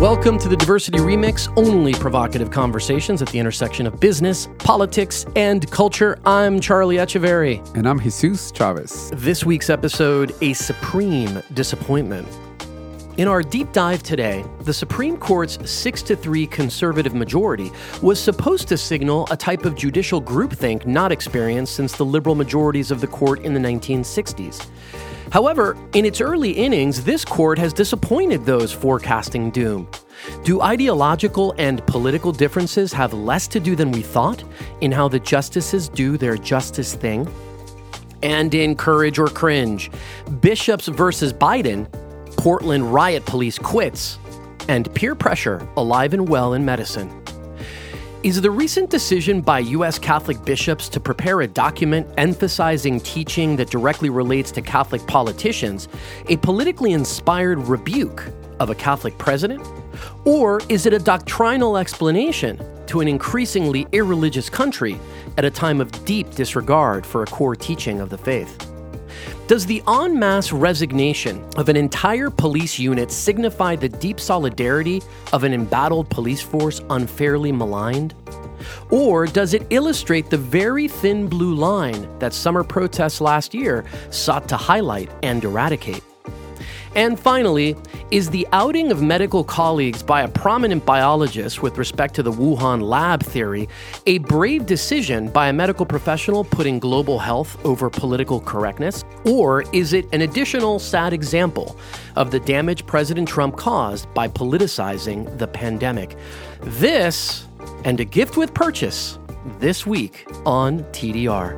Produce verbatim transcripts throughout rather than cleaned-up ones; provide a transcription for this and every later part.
Welcome to the Diversity Remix, only provocative conversations at the intersection of business, politics, and culture. I'm Charlie Echeverry. And I'm Jesus Chavez. This week's episode, a supreme disappointment. In our deep dive today, the Supreme Court's six to three conservative majority was supposed to signal a type of judicial groupthink not experienced since the liberal majorities of the court in the nineteen sixties. However, in its early innings, this court has disappointed those forecasting doom. Do ideological and political differences have less to do than we thought in how the justices do their justice thing? And in Courage or Cringe, Bishops versus Biden, Portland riot police quits, and peer pressure alive and well in medicine. Is the recent decision by U S Catholic bishops to prepare a document emphasizing teaching that directly relates to Catholic politicians a politically inspired rebuke of a Catholic president? Or is it a doctrinal explanation to an increasingly irreligious country at a time of deep disregard for a core teaching of the faith? Does the en masse resignation of an entire police unit signify the deep solidarity of an embattled police force unfairly maligned? Or does it illustrate the very thin blue line that summer protests last year sought to highlight and eradicate? And finally, is the outing of medical colleagues by a prominent biologist with respect to the Wuhan lab theory a brave decision by a medical professional putting global health over political correctness? Or is it an additional sad example of the damage President Trump caused by politicizing the pandemic? This and a gift with purchase this week on T D R.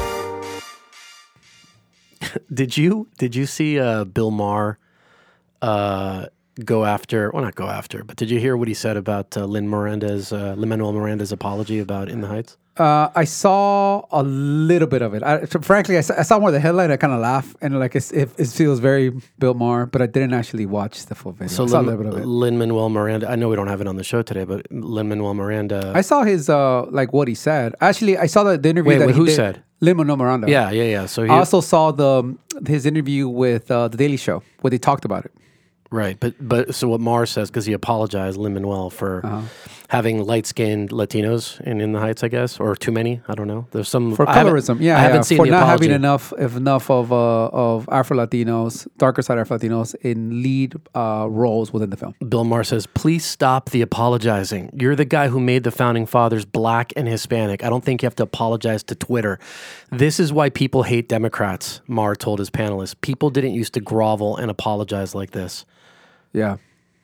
Did you did you see uh, Bill Maher uh, go after? Well, not go after, but did you hear what he said about uh, Lin Miranda's uh, Lin-Manuel Miranda's apology about In the Heights? Uh, I saw a little bit of it. I, frankly, I saw, I saw more of the headline. I kind of laughed, and like it's, it, it feels very Bill Maher, but I didn't actually watch the full video. So I saw Lin, a little bit of it. Lin-Manuel Miranda. I know we don't have it on the show today, but Lin-Manuel Miranda. I saw his uh, like what he said. Actually, I saw the, the interview Wait, that wait, he who did. said? Lin-Manuel Miranda. Yeah, yeah, yeah. So he, I also saw the his interview with uh, the Daily Show where they talked about it. Right, but but so what Maher says, because he apologized, Lin-Manuel, for uh-huh. having light-skinned Latinos in In the Heights, I guess, or too many. I don't know. There's some for I colorism. Yeah, I yeah. haven't seen for the not apology. having enough enough of uh, of Afro Latinos, darker side Afro Latinos in lead uh, roles within the film. Bill Maher says, "Please stop the apologizing. You're the guy who made the founding fathers black and Hispanic. I don't think you have to apologize to Twitter. This is why people hate Democrats." Maher told his panelists, "People didn't used to grovel and apologize like this." Yeah,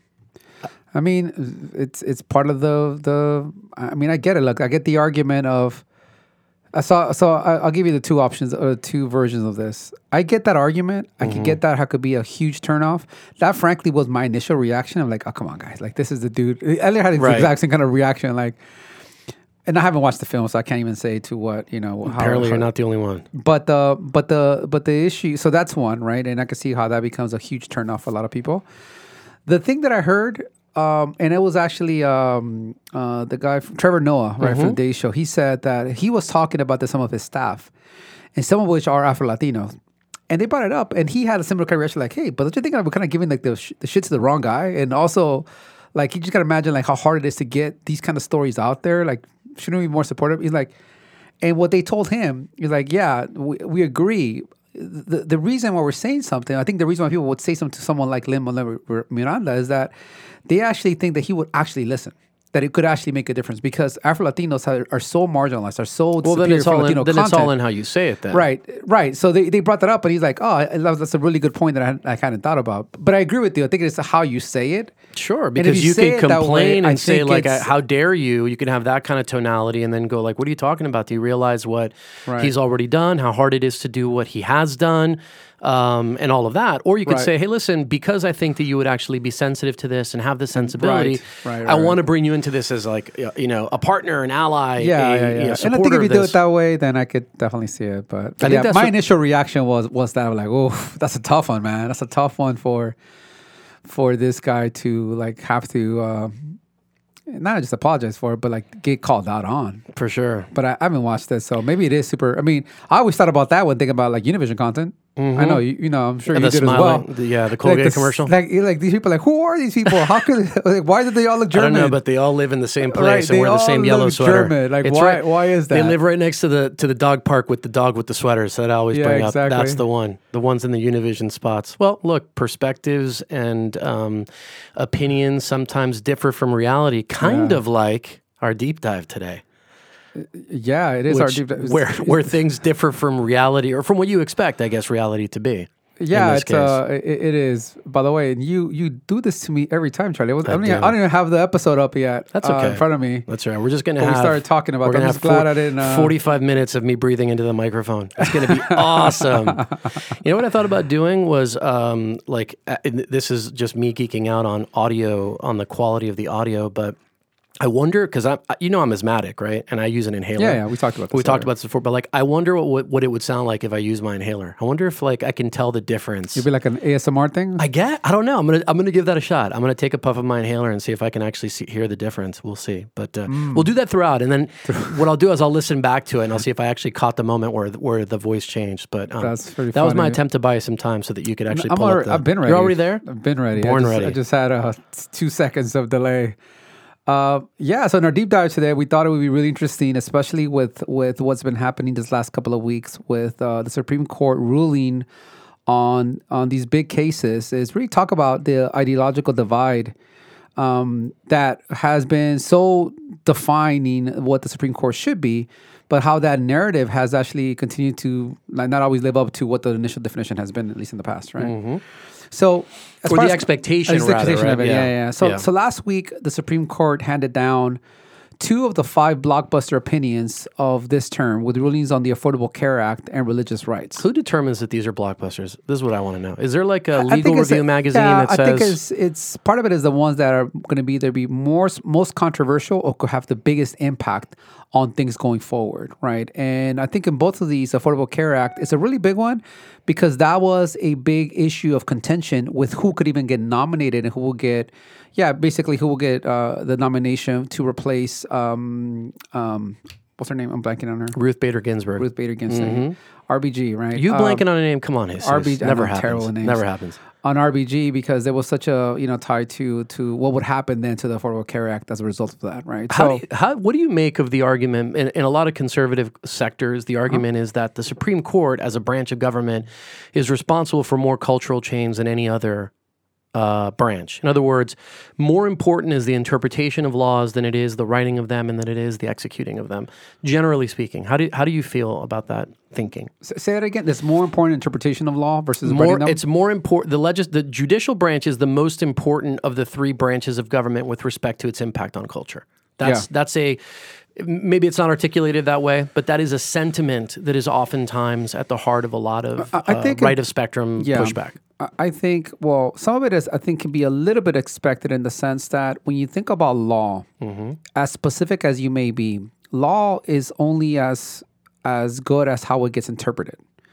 I mean, it's it's part of the the. I mean, I get it. Look, I get the argument of. I saw. So I, I'll give you the two options, or two versions of this. I get that argument. I mm-hmm. could get that. How it could be a huge turnoff. That, frankly, was my initial reaction. I'm like, oh, come on, guys! Like, this is the dude. Elliot had the right. exact same kind of reaction. Like, and I haven't watched the film, so I can't even say to what you know. How, Apparently, how, you're not the only one. But the but the but the issue. So that's one, right? And I can see how that becomes a huge turnoff for a lot of people. The thing that I heard, um, and it was actually um, uh, the guy, from Trevor Noah, right, mm-hmm. from the Daily Show. He said that he was talking about to some of his staff, and some of which are Afro-Latinos. And they brought it up, and he had a similar kind of reaction like, hey, but don't you think we're kind of giving like the, sh- the shit to the wrong guy? And also, like, you just got to imagine like how hard it is to get these kind of stories out there. Like, shouldn't we be more supportive? He's like, and what they told him, he's like, yeah, we, we agree. The the reason why we're saying something, I think the reason why people would say something to someone like Lin-Manuel Miranda is that they actually think that he would actually listen, that it could actually make a difference because Afro-Latinos are, are so marginalized, are so well, then it's all Latino in, then content. It's all in how you say it then. Right, right. So they, they brought that up and he's like, oh, that's a really good point that I, I hadn't thought about. But I agree with you. I think it's how you say it. Sure, because you, you can complain way, and say like, how dare you? You can have that kind of tonality and then go like, what are you talking about? Do you realize what right. he's already done, how hard it is to do what he has done? Um, and all of that. Or you could right. say, hey, listen, because I think that you would actually be sensitive to this and have the sensibility, right. Right, right, I right. want to bring you into this as like, you know, a partner, an ally, yeah, a, yeah, yeah. You know, and I think if you do it that way, then I could definitely see it. But, but yeah, my what, initial reaction was was that I'm like, oh, that's a tough one, man. That's a tough one for for this guy to like have to uh, not just apologize for it, but like get called out on. For sure. But I, I haven't watched this, so maybe it is super. I mean, I always thought about that when thinking about like Univision content. I know you. You know, I'm sure And you the did smiling, as well. the, yeah, the Like, Colgate the, commercial. like, you're like these people, are like who are these people? How could? Like, why did they all look I German? don't know, but they all live in the same place Right, and they wear the same all yellow look sweater. German. Like, It's why- right. why is They that? live right next to the to the dog park with the dog with the sweater. So that I always Yeah, bring up. exactly. That's the one. The ones in the Univision spots. Well, look, perspectives and um, opinions sometimes differ from reality. Kind Yeah. of like our deep dive today. Yeah, it is our Which, deep dive. where where things differ from reality or from what you expect, I guess, reality to be. Yeah, in this it's uh, it, it is. By the way, and you you do this to me every time, Charlie. I, was, I, don't, do. even, I don't even have the episode up yet. That's uh, okay. in front of me. That's right. We're just gonna But we have. started talking about We're that. gonna I'm have just glad four- I didn't, uh, forty-five minutes of me breathing into the microphone. It's gonna be awesome. You know what I thought about doing was um, like uh, this is just me geeking out on audio, on the quality of the audio, but. I wonder because I, you know, I'm asthmatic, right? And I use an inhaler. Yeah, yeah, we talked about this We talked earlier. about this before, but like, I wonder what, what what it would sound like if I use my inhaler. I wonder if like I can tell the difference. It'd be like an A S M R thing. I get. I don't know. I'm gonna. I'm gonna give that a shot. I'm gonna take a puff of my inhaler and see if I can actually see, hear the difference. We'll see. But uh, Mm. we'll do that throughout, and then what I'll do is I'll listen back to it and I'll see if I actually caught the moment where where the voice changed. But um, That's pretty that was my funny. attempt to buy you some time so that you could actually I'm pull already, up. The, I've been ready. You're already there. I've been ready. Born I just, ready. I just had uh, two seconds of delay. Uh, yeah, so in our deep dive today, we thought it would be really interesting, especially with, with what's been happening this last couple of weeks with uh, the Supreme Court ruling on on these big cases. Is really talk about the ideological divide um, that has been so defining what the Supreme Court should be, but how that narrative has actually continued to like not always live up to what the initial definition has been, at least in the past, right? So, as Or far the as- expectation, uh, the rather, expectation right? of it, Yeah. yeah, yeah. So, Yeah. so last week the Supreme Court handed down two of the five blockbuster opinions of this term, with rulings on the Affordable Care Act and religious rights. Who determines that these are blockbusters? This is what I want to know. Is there like a I legal think it's review a- magazine yeah, that I think says? it's it's part of it is the ones that are going to be either be more most controversial or could have the biggest impact on things going forward, right? And I think in both of these, Affordable Care Act is a really big one because that was a big issue of contention with who could even get nominated and who will get, yeah, basically who will get uh, the nomination to replace um, um, what's her name? I'm blanking on her. Ruth Bader Ginsburg. Ruth Bader Ginsburg, R B G, right? You Um, blanking on a name? Come on, Jesus. R B G, I Never know, happens. terrible names. Never happens. On R B G because there was such a you know tie to to what would happen then to the Affordable Care Act as a result of that, right? How, So do you, how what do you make of the argument in, in a lot of conservative sectors? The argument is that the Supreme Court, as a branch of government, is responsible for more cultural change than any other uh, branch. In other words, more important is the interpretation of laws than it is the writing of them, and than it is the executing of them. Generally speaking, how do how do you feel about that thinking? s- say that again. There's more important interpretation of law versus More, writing them? it's more important. The legis- the judicial branch is the most important of the three branches of government with respect to its impact on culture. That's Yeah. that's a maybe it's not articulated that way, but that is a sentiment that is oftentimes at the heart of a lot of I- I uh, think it- right of spectrum Yeah. pushback. I- I think, well, some of it is, I think, can be a little bit expected in the sense that when you think about law, Mm-hmm. as specific as you may be, law is only as as good as how it gets interpreted.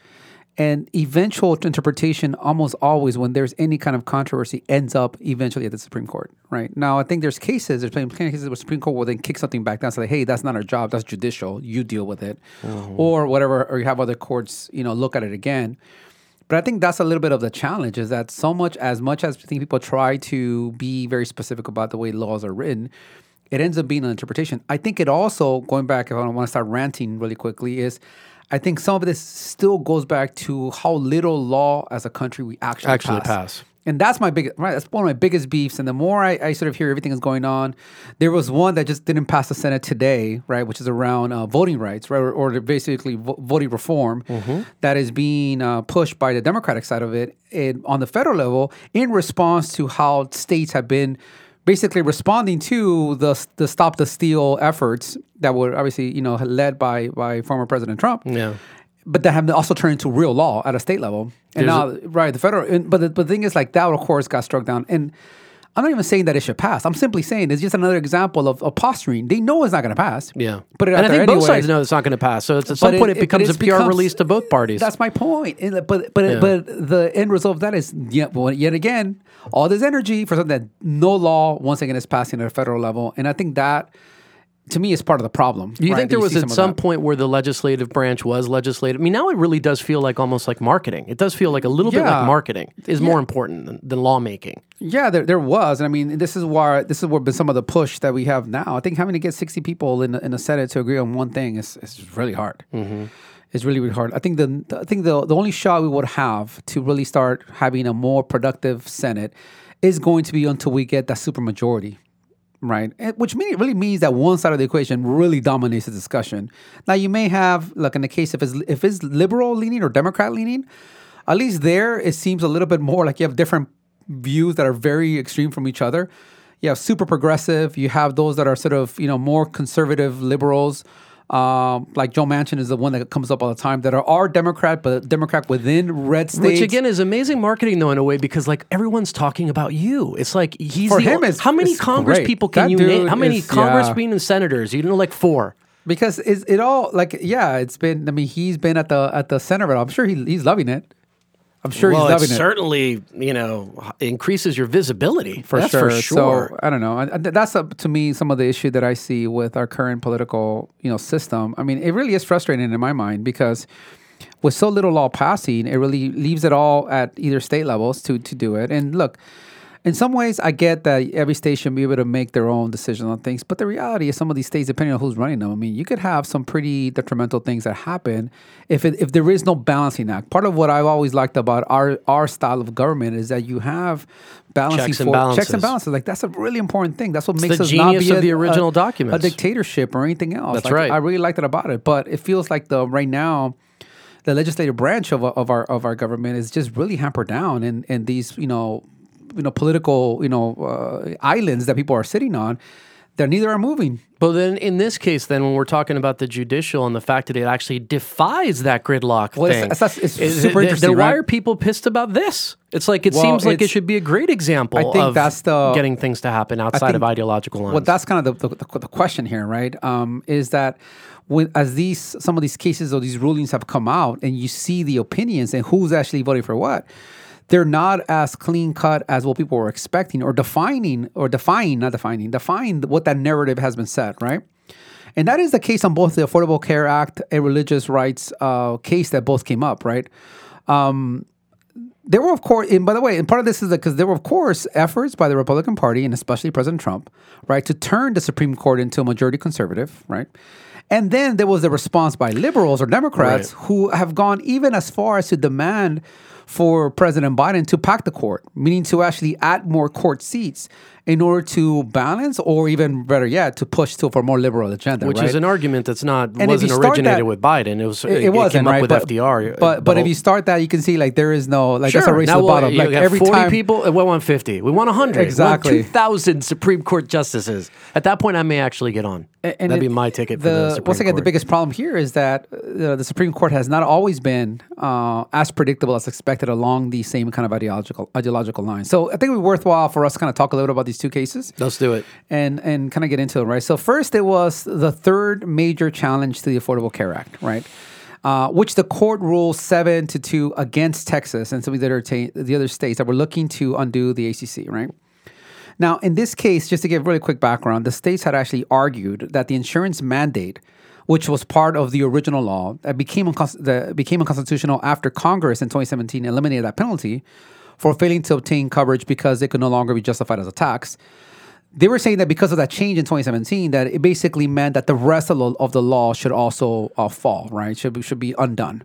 And eventual interpretation, almost always, when there's any kind of controversy, ends up eventually at the Supreme Court, right? Now, I think there's cases, there's plenty of cases where the Supreme Court will then kick something back down, say, hey, that's not our job, that's judicial, you deal with it, or whatever, or you have other courts, you know, look at it again. But I think that's a little bit of the challenge is that so much, as much as I think people try to be very specific about the way laws are written, it ends up being an interpretation. I think it also, going back, if I want to start ranting really quickly, is I think some of this still goes back to how little law as a country we actually, Actually pass. pass. And that's my biggest, right? That's one of my biggest beefs. And the more I, I sort of hear everything is going on, there was one that just didn't pass the Senate today, right? Which is around uh, voting rights, right? Or, or basically vo- voting reform that is being uh, pushed by the Democratic side of it and on the federal level in response to how states have been basically responding to the the Stop the Steal efforts that were obviously, you know, led by by former President Trump. Yeah. But that have also turned into real law at a state level. And There's now, right, the federal, and, but, the, but the thing is, like, that, of course, got struck down. And I'm not even saying that it should pass. I'm simply saying it's just another example of, of posturing. They know it's not going to pass. Yeah. Put it out and I there think both anyway. sides know it's not going to pass. So it's, at some But point it, it- becomes but a P R becomes- release to both parties. That's my point. And, but but Yeah. but the end result of that is yet, well, yet again, all this energy for something that no law, once again, is passing at a federal level. And I think that to me, is part of the problem. Do you right? think there You was see at some of some that. point where the legislative branch was legislative? I mean, now it really does feel like almost like marketing. It does feel like a little bit Yeah. like marketing is more important than, than lawmaking. Yeah, there, there was. I mean, this is why this is what been some of the push that we have now. I think having to get sixty people in the, in the Senate to agree on one thing is, is really hard. Mm-hmm. It's really, really hard. I think the I think the the only shot we would have to really start having a more productive Senate is going to be until we get that supermajority, right? And- Which mean, really means that one side of the equation really dominates the discussion. Now, you may have, like in the case if it's if it's liberal leaning or Democrat leaning, at least there it seems a little bit more like you have different views that are very extreme from each other. You have super progressive. You have those that are sort of you know more conservative liberals. Um, like Joe Manchin is the one that comes up all the time that are, are Democrat, but Democrat within red states. Which again is amazing marketing, though, in a way, because like everyone's talking about you. It's like he's For the him, o- it's- how many it's Congress great. people can That you dude name? How many is- congressmen yeah. and senators? You know, like four. Because it's, it all like yeah, it's been. I mean, he's been at the at the center of it. I'm sure he, he's loving it. I'm sure well, he's loving it it certainly you know increases your visibility for That's sure. For sure. So I don't know. I, I- that's a, to me some of the issue that I see with our current political you know system. I mean, it really is frustrating in my mind because with so little law passing, it really leaves it all at either state levels to to do it. And look. In some ways, I get that every state should be able to make their own decisions on things. But the reality is some of these states, depending on who's running them, I mean, you could have some pretty detrimental things that happen if it, if there is no balancing act. Part of what I've always liked about our, our style of government is that you have balancing Checks and for balances. checks and balances. Like that's a really important thing. That's what makes the us not genius be of a, the original a, documents. a dictatorship or anything else. That's Like, right. I really like that about it. But it feels like the right now, the legislative branch of, of our of our government is just really hampered down in, in these, you know, you know, political, you know, uh, islands that people are sitting on, that neither are moving. But then in this case, then when we're talking about the judicial and the fact that it actually defies that gridlock Well, thing, it's, it's, it's is- super then- interesting, Then why right? are people pissed about this? It's like it Well, seems like it it's- should be a great example I think of that's the- getting things to happen outside think- of ideological lines. Well, that's kind of the, the, the question here, right? Um, is that when, as these some of these cases or these rulings have come out, and you see the opinions and who's actually voting for what, they're not as clean cut as what people were expecting, or defining, or defying, not defining, defying what that narrative has been set, right? And that is the case on both the Affordable Care Act and religious rights uh, case that both came up, right? Um, there were, of course, and by the way, and part of this is because there were, of course, efforts by the Republican Party and especially President Trump, right, to turn the Supreme Court into a majority conservative, right? And then there was the response by liberals or Democrats Right. who have gone even as far as to demand for President Biden to pack the court, meaning to actually add more court seats in order to balance, or even better yet, to push to for a more liberal agenda, Which right? is an argument that's not if wasn't you start originated that- with Biden. It was It, it, it wasn't came up right, with but, F D R. But but if you start that, you can see like there is no like that's a race now to the we'll- bottom. you Like got every forty time, people, we want fifty. We want one hundred. Exactly. We want two thousand Supreme Court justices. At that point, I may actually get on. And That'd be it- my ticket for the Supreme once again, Court. the biggest problem here is that uh, the Supreme Court has not always been uh, as predictable as expected along the same kind of ideological ideological lines. So I think it would be worthwhile for us to kind of talk a little about these two cases Let's do it. and and kind of get into it, right? So first, it was the third major challenge to the Affordable Care Act, right? Uh, which the court ruled seven to two against Texas and some of the other ta- the other states that were looking to undo the A C C, right? Now, in this case, just to give really quick background, the states had actually argued that the insurance mandate, which was part of the original law, that became uncons- that became unconstitutional after Congress in twenty seventeen eliminated that penalty for failing to obtain coverage because it could no longer be justified as a tax. They were saying that because of that change in twenty seventeen, that it basically meant that the rest of the, of the law should also uh, fall, right? Should be, should be undone.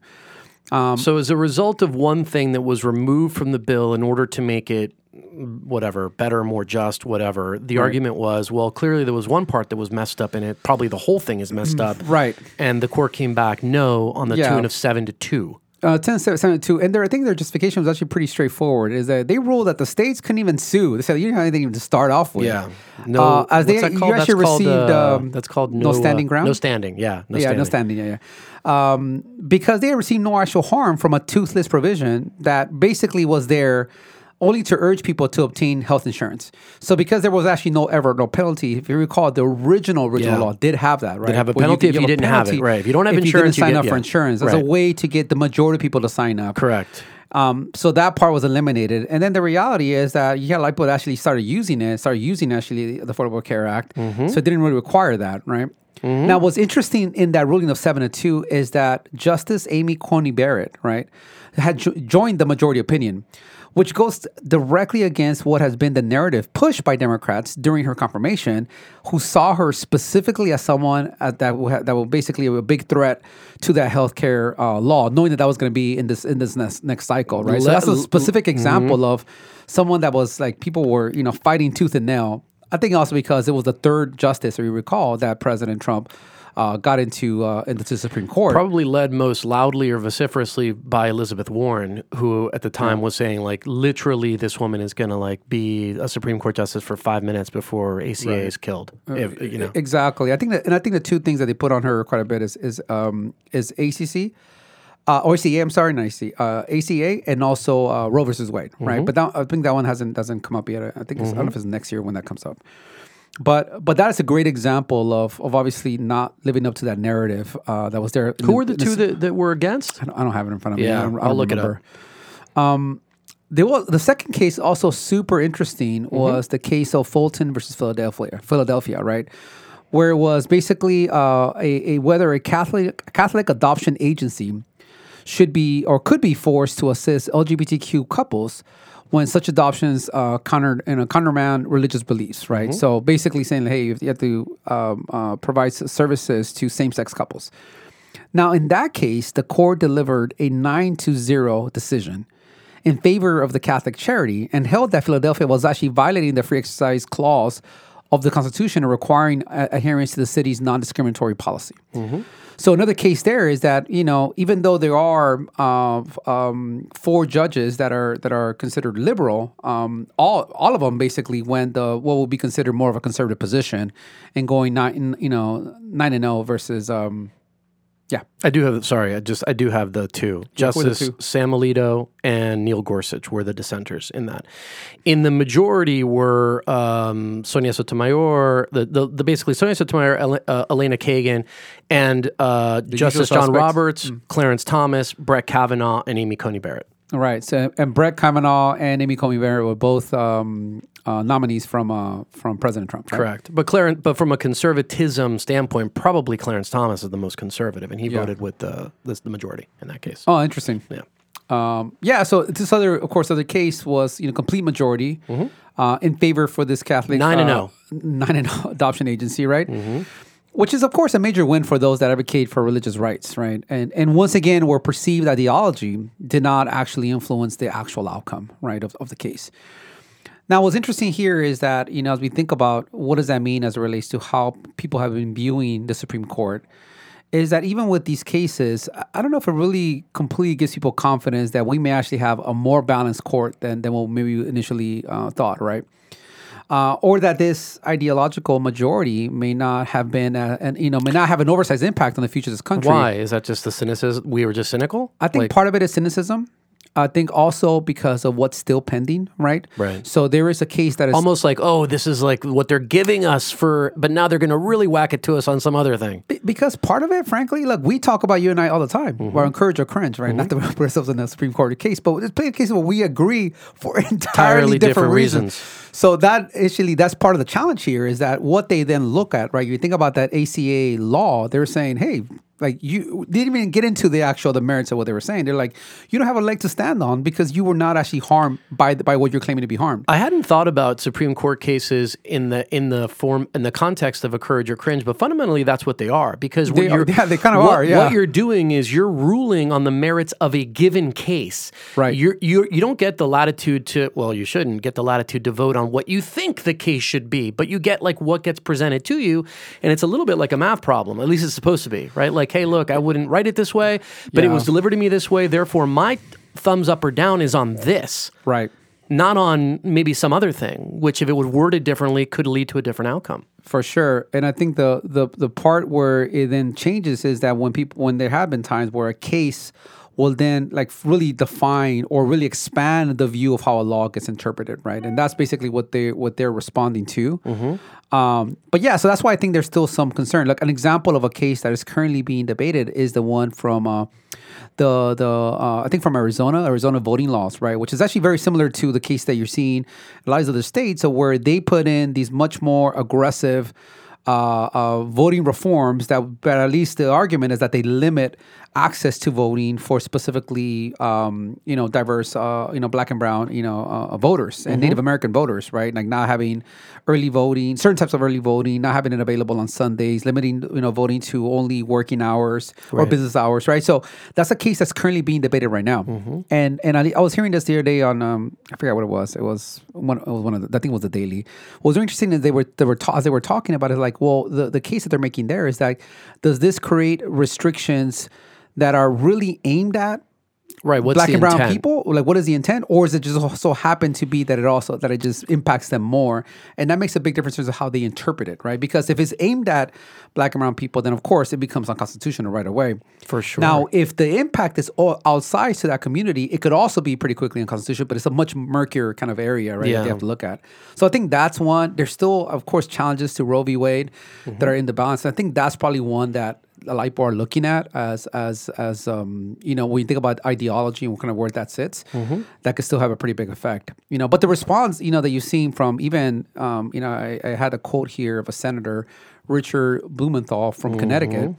So, as a result of one thing that was removed from the bill in order to make it whatever, better, more just, whatever, the argument was, well, clearly there was one part that was messed up in it. Probably the whole thing is messed up. Right. And the court came back no on the Yeah. tune of seven to two. Uh, ten seventy-two, and their, I think their justification was actually pretty straightforward. Is that they ruled that the states couldn't even sue. They said you didn't have anything to start off with. Yeah. No. Uh, as they, what's that you called? actually that's called, received uh, um, that's called no no, standing uh, ground. No standing. Yeah. No yeah, standing. no standing. Yeah, yeah. Um, because they received no actual harm from a toothless provision that basically was there only to urge people to obtain health insurance. So because there was actually no ever no penalty, if you recall, the original original Yeah. law did have that, right? Did have a Where penalty if could you give a didn't have it, penalty right. If you don't have if insurance, you you didn't sign get- up for yeah. insurance. That's Right. a way to get the majority of people to sign up. Correct. Um, so that part was eliminated. And then the reality is that you had a lot of people that actually started using it, started using actually the Affordable Care Act. Mm-hmm. So it didn't really require that, right? Mm-hmm. Now, what's interesting in that ruling of seven to two is that Justice Amy Coney Barrett, right, had jo- joined the majority opinion, which goes directly against what has been the narrative pushed by Democrats during her confirmation, who saw her specifically as someone uh, that will ha- that will basically be a big threat to that healthcare uh, law, knowing that that was going to be in this in this next, next cycle, right? So that's a specific example mm-hmm. of someone that was like people were you know fighting tooth and nail. I think also because it was the third justice, if you recall, that President Trump uh, got into uh, into the Supreme Court. Probably led most loudly or vociferously by Elizabeth Warren, who at the time yeah. was saying, like, literally, this woman is going to like be a Supreme Court justice for five minutes before A C A right. is killed. Uh, if, you know. Exactly. I think that, and I think the two things that they put on her quite a bit is is um, is A C C. Uh, or A C A, I'm sorry, not A C A, uh, A C A, and also uh, Roe versus Wade, right? Mm-hmm. But that, I think that one hasn't doesn't come up yet. I think it's, mm-hmm. I don't know if it's next year when that comes up. But but that is a great example of of obviously not living up to that narrative uh, that was there. Who the, were the two that, that were against? I don't, I don't have it in front of yeah, me. I don't, I I'll don't look remember. it up. Um, there was the second case, also super interesting, was mm-hmm. the case of Fulton versus Philadelphia. Philadelphia, right? Where it was basically uh, a, a whether a Catholic Catholic adoption agency should be or could be forced to assist L G B T Q couples when such adoptions uh, counter, you know, countermand religious beliefs, right? Mm-hmm. So basically saying, hey, you have to um, uh, provide services to same-sex couples. Now, in that case, the court delivered a nine to zero decision in favor of the Catholic charity and held that Philadelphia was actually violating the free exercise clause of the Constitution and requiring uh, adherence to the city's non-discriminatory policy. Mm-hmm. So another case there is that, you know, even though there are uh, um, four judges that are that are considered liberal, um, all all of them basically went the what will be considered more of a conservative position and going nine, you know, nine and zero versus. Um, Yeah, I do have. Sorry, I just I do have the two. Justice the two? Sam Alito and Neil Gorsuch were the dissenters in that. In the majority were um, Sonia Sotomayor, the, the the basically Sonia Sotomayor, uh, Elena Kagan, and uh, Justice John Roberts, mm. Clarence Thomas, Brett Kavanaugh, and Amy Coney Barrett. All right. So and Brett Kavanaugh and Amy Coney Barrett were both um, uh, nominees from uh, from President Trump. Right? Correct. But Clarence, but from a conservatism standpoint, probably Clarence Thomas is the most conservative, and he yeah. voted with the the, the majority in that case. Oh, interesting. Yeah. Um, yeah. So this other, of course, other case was you know complete majority mm-hmm. uh, in favor for this Catholic nine and zero uh, nine and zero adoption agency, right? Mm-hmm. Which is, of course, a major win for those that advocate for religious rights, right? And and once again, where perceived ideology did not actually influence the actual outcome, right, of, of the case. Now, what's interesting here is that, you know, as we think about what does that mean as it relates to how people have been viewing the Supreme Court, is that even with these cases, I don't know if it really completely gives people confidence that we may actually have a more balanced court than, than what maybe we initially uh, thought, right? Uh, or that this ideological majority may not have been, uh, and you know, may not have an oversized impact on the future of this country. Why? Is that just the cynicism? We were just cynical? I think like, part of it is cynicism. I think also because of what's still pending, right? Right. So there is a case that is almost like, oh, this is like what they're giving us for, but now they're going to really whack it to us on some other thing. B- because part of it, frankly, look, we talk about you and I all the time. Mm-hmm. We're encourage or cringe, right? Mm-hmm. Not that we put ourselves in a Supreme Court case, but it's a case where we agree for entirely, entirely different, different reasons. reasons. So that actually, that's part of the challenge here is that what they then look at, right? You think about that A C A law, they're saying, hey, like you didn't even get into the actual the merits of what they were saying. They're like, you don't have a leg to stand on because you were not actually harmed by by what you're claiming to be harmed. I hadn't thought about Supreme Court cases in the in the form in the context of a courage or cringe, but fundamentally that's what they are because they are, yeah, they kind of what, are. Yeah. What you're doing is you're ruling on the merits of a given case. Right. You're, you you don't get the latitude to well, you shouldn't get the latitude to vote on what you think the case should be, but you get like what gets presented to you, and it's a little bit like a math problem. At least it's supposed to be, right? Like, hey, look, I wouldn't write it this way, but yeah. it was delivered to me this way. Therefore, my thumbs up or down is on this. Right. Not on maybe some other thing, which if it was worded differently could lead to a different outcome. For sure. And I think the, the, the part where it then changes is that when people, when there have been times where a case will then like really define or really expand the view of how a law gets interpreted, right? And that's basically what they what they're responding to. Mm-hmm. Um, but yeah, so that's why I think there's still some concern. Like an example of a case that is currently being debated is the one from uh, the the uh, I think from Arizona, Arizona voting laws, right? Which is actually very similar to the case that you're seeing in a lot of other states, so where they put in these much more aggressive Uh, uh, voting reforms that, but at least the argument is that they limit access to voting for specifically, um, you know, diverse, uh, you know, black and brown, you know, uh, voters and mm-hmm. Native American voters, right? Like not having early voting, certain types of early voting, not having it available on Sundays, limiting, you know, voting to only working hours right. or business hours, right? So that's a case that's currently being debated right now. Mm-hmm. And and I, I was hearing this the other day on, um, I forgot what it was. It was one. It was one of the, I think it was the Daily. What was interesting is they were they were ta- as they were talking about it, like, well, the the case that they're making there is that does this create restrictions that are really aimed at right what's black the and brown intent? people? Like, what is the intent? Or is it just so happen to be that it also that it just impacts them more? And that makes a big difference in terms of how they interpret it, right? Because if it's aimed at black and brown people, then of course it becomes unconstitutional right away. For sure. Now, if the impact is all outside to that community, it could also be pretty quickly unconstitutional, but it's a much murkier kind of area, right? Yeah. That they have to look at. So I think that's one. There's still, of course, challenges to Roe v. Wade mm-hmm. that are in the balance. And I think that's probably one that a lot of people are looking at as as as um you know, when you think about ideology and what kind of where that sits, mm-hmm. that could still have a pretty big effect, you know. But the response, you know, that you've seen from even um you know, I, I had a quote here of a senator, Richard Blumenthal from mm-hmm. Connecticut,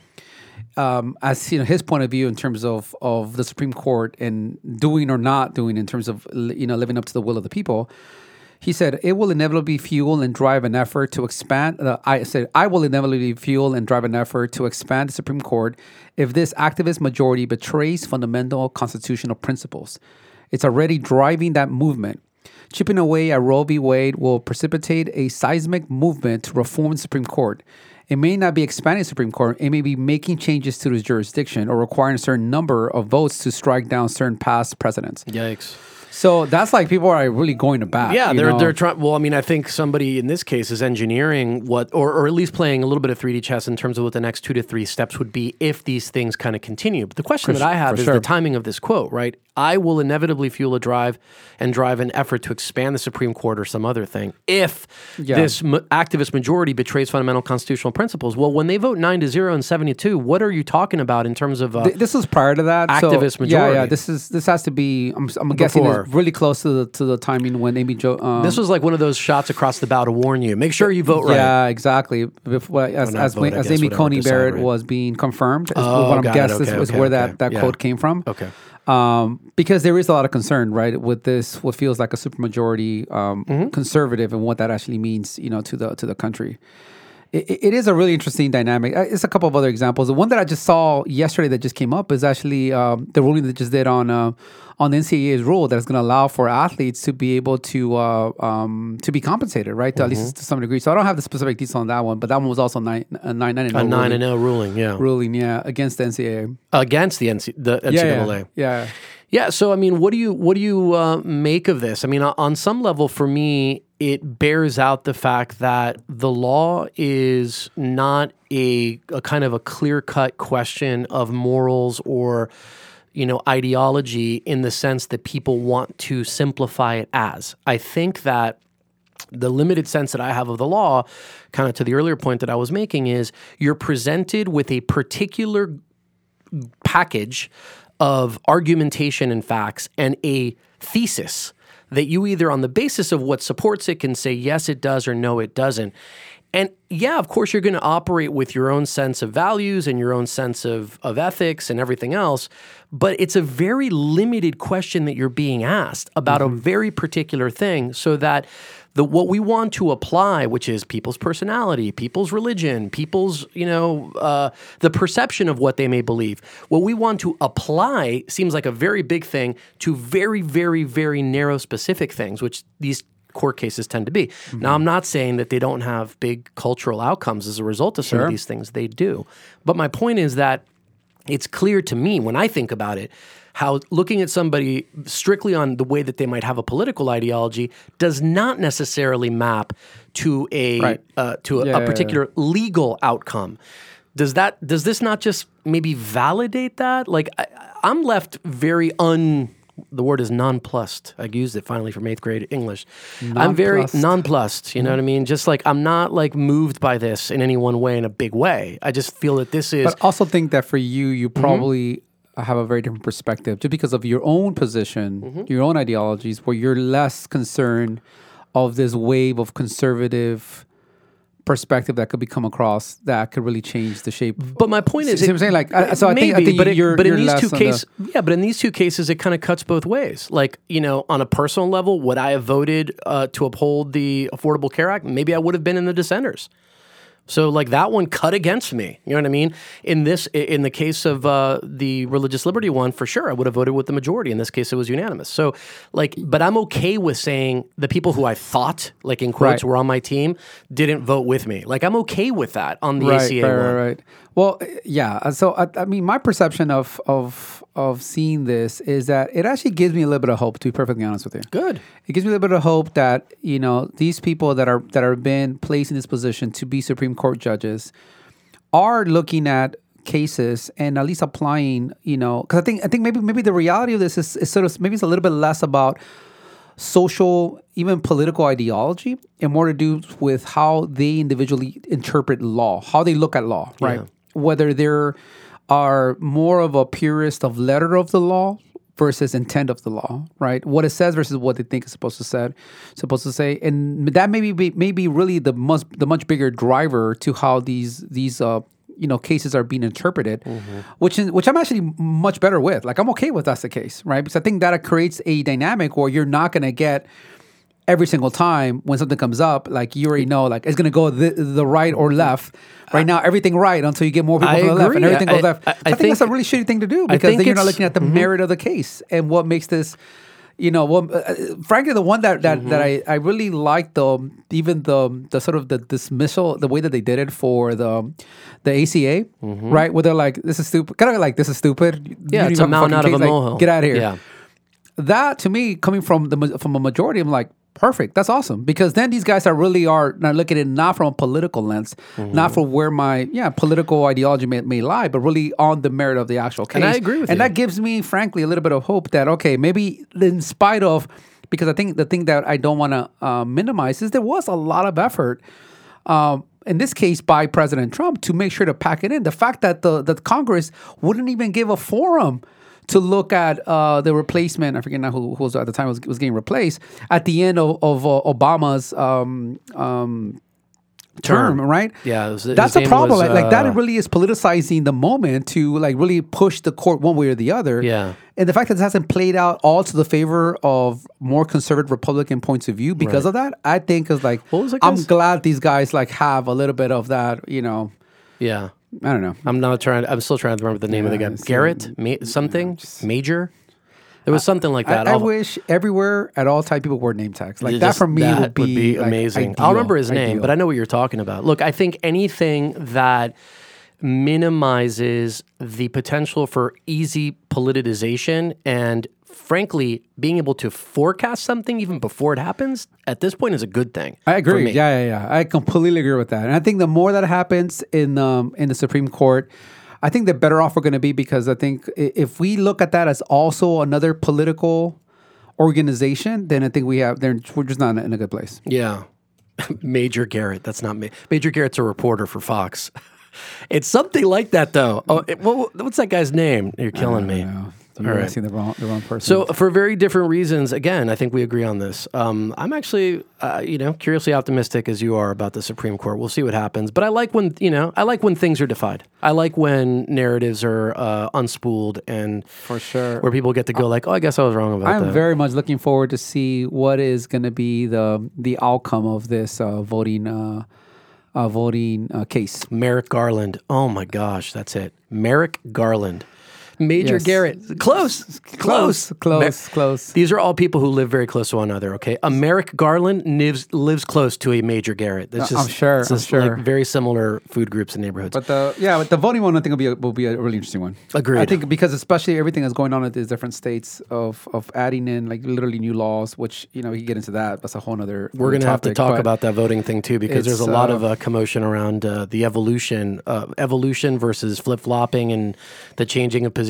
um, as you know, his point of view in terms of of the Supreme Court and doing or not doing in terms of, you know, living up to the will of the people. He said, it will inevitably fuel and drive an effort to expand. Uh, I said, I will inevitably fuel and drive an effort to expand the Supreme Court if this activist majority betrays fundamental constitutional principles. It's already driving that movement. Chipping away at Roe v. Wade will precipitate a seismic movement to reform the Supreme Court. It may not be expanding the Supreme Court. It may be making changes to its jurisdiction or requiring a certain number of votes to strike down certain past precedents. Yikes. So that's like people are really going to bat. Yeah, they're know? they're trying. Well, I mean, I think somebody in this case is engineering what, or or at least playing a little bit of three D chess in terms of what the next two to three steps would be if these things kind of continue. But the question For that I have is sure. the timing of this quote, right? I will inevitably fuel a drive and drive an effort to expand the Supreme Court or some other thing if Yeah. this m- activist majority betrays fundamental constitutional principles. Well, when they vote nine to zero and seventy-two, what are you talking about in terms of uh, Th- this was prior to that activist so, majority? Yeah, yeah. This is this has to be. I'm, I'm guessing Before. it's really close to the to the timing when Amy Jo. Um, This was like one of those shots across the bow to warn you. Make sure you vote right. Yeah, exactly. Before, as not as, vote, I as guess, Amy whatever, Coney decide, Barrett right. was being confirmed. Is Oh, what I'm got it. guessing Okay, is, is okay, where okay. that, that Yeah. quote came from. Okay. Um, because there is a lot of concern, right, with this. What feels like a supermajority um, Mm-hmm. conservative, and what that actually means, you know, to the to the country. It, it is a really interesting dynamic. Uh, It's a couple of other examples. The one that I just saw yesterday that just came up is actually um, the ruling that just did on uh, on the N C double A's rule that is going to allow for athletes to be able to uh, um, to be compensated, right? To, Mm-hmm. At least to some degree. So I don't have the specific details on that one, but that one was also nine a nine nine and A no nine ruling, and zero ruling, yeah, ruling, yeah, against the N C double A. against the N C the N C double A. Yeah, yeah. Yeah, so I mean, what do you what do you uh, make of this? I mean, on- on some level, for me, it bears out the fact that the law is not a, a kind of a clear cut question of morals or, you know, ideology in the sense that people want to simplify it as. I think that the limited sense that I have of the law, kind of to the earlier point that I was making, is you're presented with a particular package of argumentation and facts and a thesis that you either on the basis of what supports it can say yes it does or no it doesn't. And yeah, of course you're going to operate with your own sense of values and your own sense of, of ethics and everything else, but it's a very limited question that you're being asked about mm-hmm. a very particular thing, so that the what we want to apply, which is people's personality, people's religion, people's, you know, uh, the perception of what they may believe, what we want to apply seems like a very big thing to very, very, very narrow specific things, which these court cases tend to be. Mm-hmm. Now, I'm not saying that they don't have big cultural outcomes as a result of some Sure. of these things. They do. But my point is that it's clear to me when I think about it, how looking at somebody strictly on the way that they might have a political ideology does not necessarily map to a Right. uh, to a, Yeah, a yeah, particular legal outcome. Does that does this not just maybe validate that? Like I, I'm left very un. The word is nonplussed. I used it finally from eighth grade English. I'm very Nonplussed. nonplussed. You know what I mean? Just like I'm not like moved by this in any one way in a big way. I just feel that this is. But also think that for you, you probably have a very different perspective just because of your own position, your own ideologies, where you're less concerned of this wave of conservative perspective that could be come across that could really change the shape. But my point is, See what I'm saying? Like, I- so I think- I think but, it- you're- but in you're these less two on the- cases, yeah, but in these two cases, it kind of cuts both ways. Like, you know, on a personal level, would I have voted uh, to uphold the Affordable Care Act? Maybe I would have been in the dissenters. So, like, that one cut against me. You know what I mean? In this, in the case of uh, the religious liberty one, for sure, I would have voted with the majority. In this case, it was unanimous. So, like, but I'm okay with saying the people who I thought, like in quotes, Right. were on my team, didn't vote with me. Like, I'm okay with that on the right, A C A right, one. right, right. Well, uh, yeah. uh, So I, I mean, my perception of of of seeing this is that it actually gives me a little bit of hope. To be perfectly honest with you, Good. it gives me a little bit of hope that you know these people that are that are been placed in this position to be Supreme Court judges are looking at cases and at least applying. You know, because I think I think maybe maybe the reality of this is, is sort of maybe it's a little bit less about social, even political ideology, and more to do with how they individually interpret law, how they look at law, right? Yeah. Whether they're are more of a purist of letter of the law versus intent of the law, right? What it says versus what they think is supposed to say, supposed to say, and that maybe be maybe really the much the much bigger driver to how these these uh you know cases are being interpreted, which is which I'm actually much better with. Like I'm okay with that's the case, right? Because I think that creates a dynamic where you're not going to get every single time when something comes up, like you already know, like it's going to go the, the right or left. Right now, everything right until you get more people I to the left, and agree. everything I- goes left. I- I, I think, think- that's a really shitty thing to do I because think then you're not it's- looking at the merit of the case and what makes this. You know, well, uh, frankly, the one that that, that I, I really like the even the the sort of the dismissal, the way that they did it for the the A C A, right? Where they're like, "This is stupid," kind of like, "This is stupid." You Yeah, don't it's have a mountain fucking out of a case, like, molehill. Get out of here. Yeah. That to me, coming from the ma- from a majority, I'm like, perfect. That's awesome because then these guys are really are not looking at it not from a political lens, Mm-hmm. not from where my yeah political ideology may, may lie, but really on the merit of the actual case. And I agree with and you. that gives me, frankly, a little bit of hope that okay, maybe in spite of, because I think the thing that I don't want to uh, minimize is there was a lot of effort. Um, in this case, by President Trump to make sure to pack it in. The fact that the that Congress wouldn't even give a forum to look at uh, the replacement. I forget now who, who was at the time was, was getting replaced at the end of, of uh, Obama's um, um, term, Term. right? Yeah, it was- his that's a name problem. was, like, like that uh, really is politicizing the moment to like really push the court one way or the other. Yeah. And the fact that this hasn't played out all to the favor of more conservative Republican points of view because Right. of that, I think is like What was it, I'm guys? glad these guys like have a little bit of that. You know, Yeah. I don't know. I'm not trying. I'm still trying to remember the name of the Yeah, guy. it's, Garrett, Ma- something, Major. There was something like that. I, I I'll- wish everywhere at all time people wore name tags. Like It that just- for me that would be, like, amazing. ideal, I'll remember his name, ideal. but I know what you're talking about. Look, I think anything that minimizes the potential for easy politicization and frankly being able to forecast something even before it happens at this point is a good thing. I for agree. me. Yeah, yeah, yeah. I completely agree with that. And I think the more that happens in um, in the Supreme Court, I think the better off we're going to be because I think i- if we look at that as also another political organization, then I think we have then we're just not in a good place. Yeah. Major Garrett. That's not me. Major Garrett's a reporter for Fox. It's something like that, though. Oh, it, what, what's that guy's name? You're killing me. No, All you're right. asking the wrong the wrong person. So, for very different reasons, again, I think we agree on this. Um, I'm actually, uh, you know, curiously optimistic as you are about the Supreme Court. We'll see what happens. But I like when, you know, I like when things are defied. I like when narratives are uh, unspooled and for sure, where people get to go like, oh, I guess I was wrong about I'm that. very much looking forward to see what is going to be the the outcome of this uh, voting uh, uh, voting uh, case. Merrick Garland. Oh my gosh, that's it. Merrick Garland. Major Yes. Garrett. Close. Close. close, close. These are all people who live very close to one another, okay? A Merrick Garland lives, lives close to a Major Garrett. That's Uh, just, I'm sure, it's I'm just sure. like very similar food groups and neighborhoods. But the yeah, but the voting one I think will be a, will be a really interesting one. Agreed. I think because especially everything that's going on in these different states of of adding in like literally new laws, which you know we can get into that. That's a whole other. We're going to have to topic, talk but about that voting thing too, because there's a it's, lot uh, of uh, commotion around uh, the evolution, uh, evolution versus flip flopping, and the changing of positions.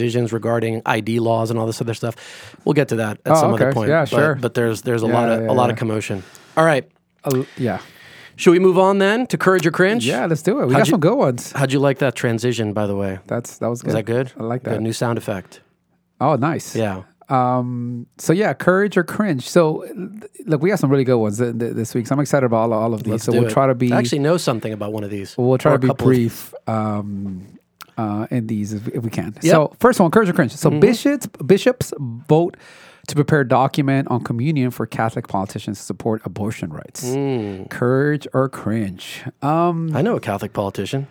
decisions regarding I D laws and all this other stuff. We'll get to that at Oh, some okay. other point. Yeah, but, sure. But there's there's a Yeah, lot of yeah, a lot yeah. of commotion. All right. Uh, yeah. Should we move on then to Courage or Cringe? Yeah, let's do it. We How'd got you- some good ones. How'd you like that transition, by the way? That's that was good. Was that good? I like Good that. new sound effect. Oh, nice. Yeah. Um. So yeah, courage or cringe. So look, we got some really good ones th- th- this week. So I'm excited about all, all of these. Let's so do we'll it. try to be I actually know something about one of these. we'll try Or to a be couple of- brief. Um. Uh, in these if, if we can. Yep. So first one, courage or cringe. So Mm-hmm. bishops bishops vote to prepare a document on communion for Catholic politicians to support abortion rights. Mm. Courage or cringe? Um. I know a Catholic politician.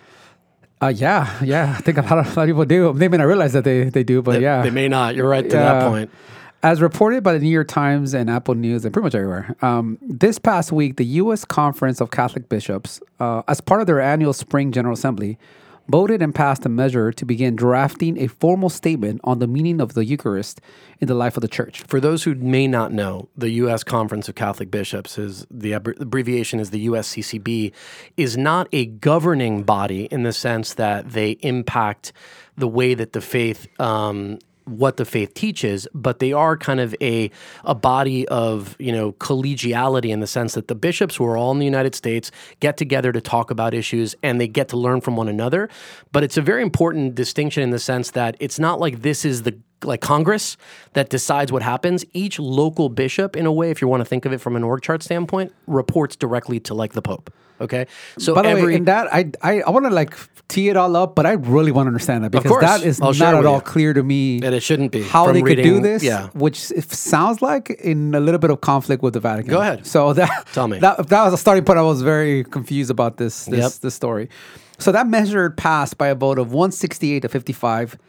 Uh, yeah, yeah. I think a lot of, a lot of people do. They may not realize that they, they do, but They, yeah. they may not. You're right to Yeah. that point. As reported by the New York Times and Apple News and pretty much everywhere, um, this past week, the U S Conference of Catholic Bishops, uh, as part of their annual Spring General Assembly, voted and passed a measure to begin drafting a formal statement on the meaning of the Eucharist in the life of the Church. For those who may not know, the U S Conference of Catholic Bishops is the abbre- abbreviation is the U S C C B, is not a governing body in the sense that they impact the way that the faith um, what the faith teaches, but they are kind of a a body of, you know, collegiality in the sense that the bishops who are all in the United States get together to talk about issues and they get to learn from one another. But it's a very important distinction in the sense that it's not like this is the like Congress that decides what happens. Each local bishop, in a way, if you want to think of it from an org chart standpoint, reports directly to like the Pope. Okay, so By the every way, in that, I I, I want to like tee it all up, but I really want to understand that because course. that is I'll share not it at with all you. clear to me. and it shouldn't be How from they could do reading- this, Yeah, which it sounds like in a little bit of conflict with the Vatican. Go ahead. So that Tell me. that that was a starting point. I was very confused about this this, Yep. this story. So that measure passed by a vote of one sixty-eight to fifty-five,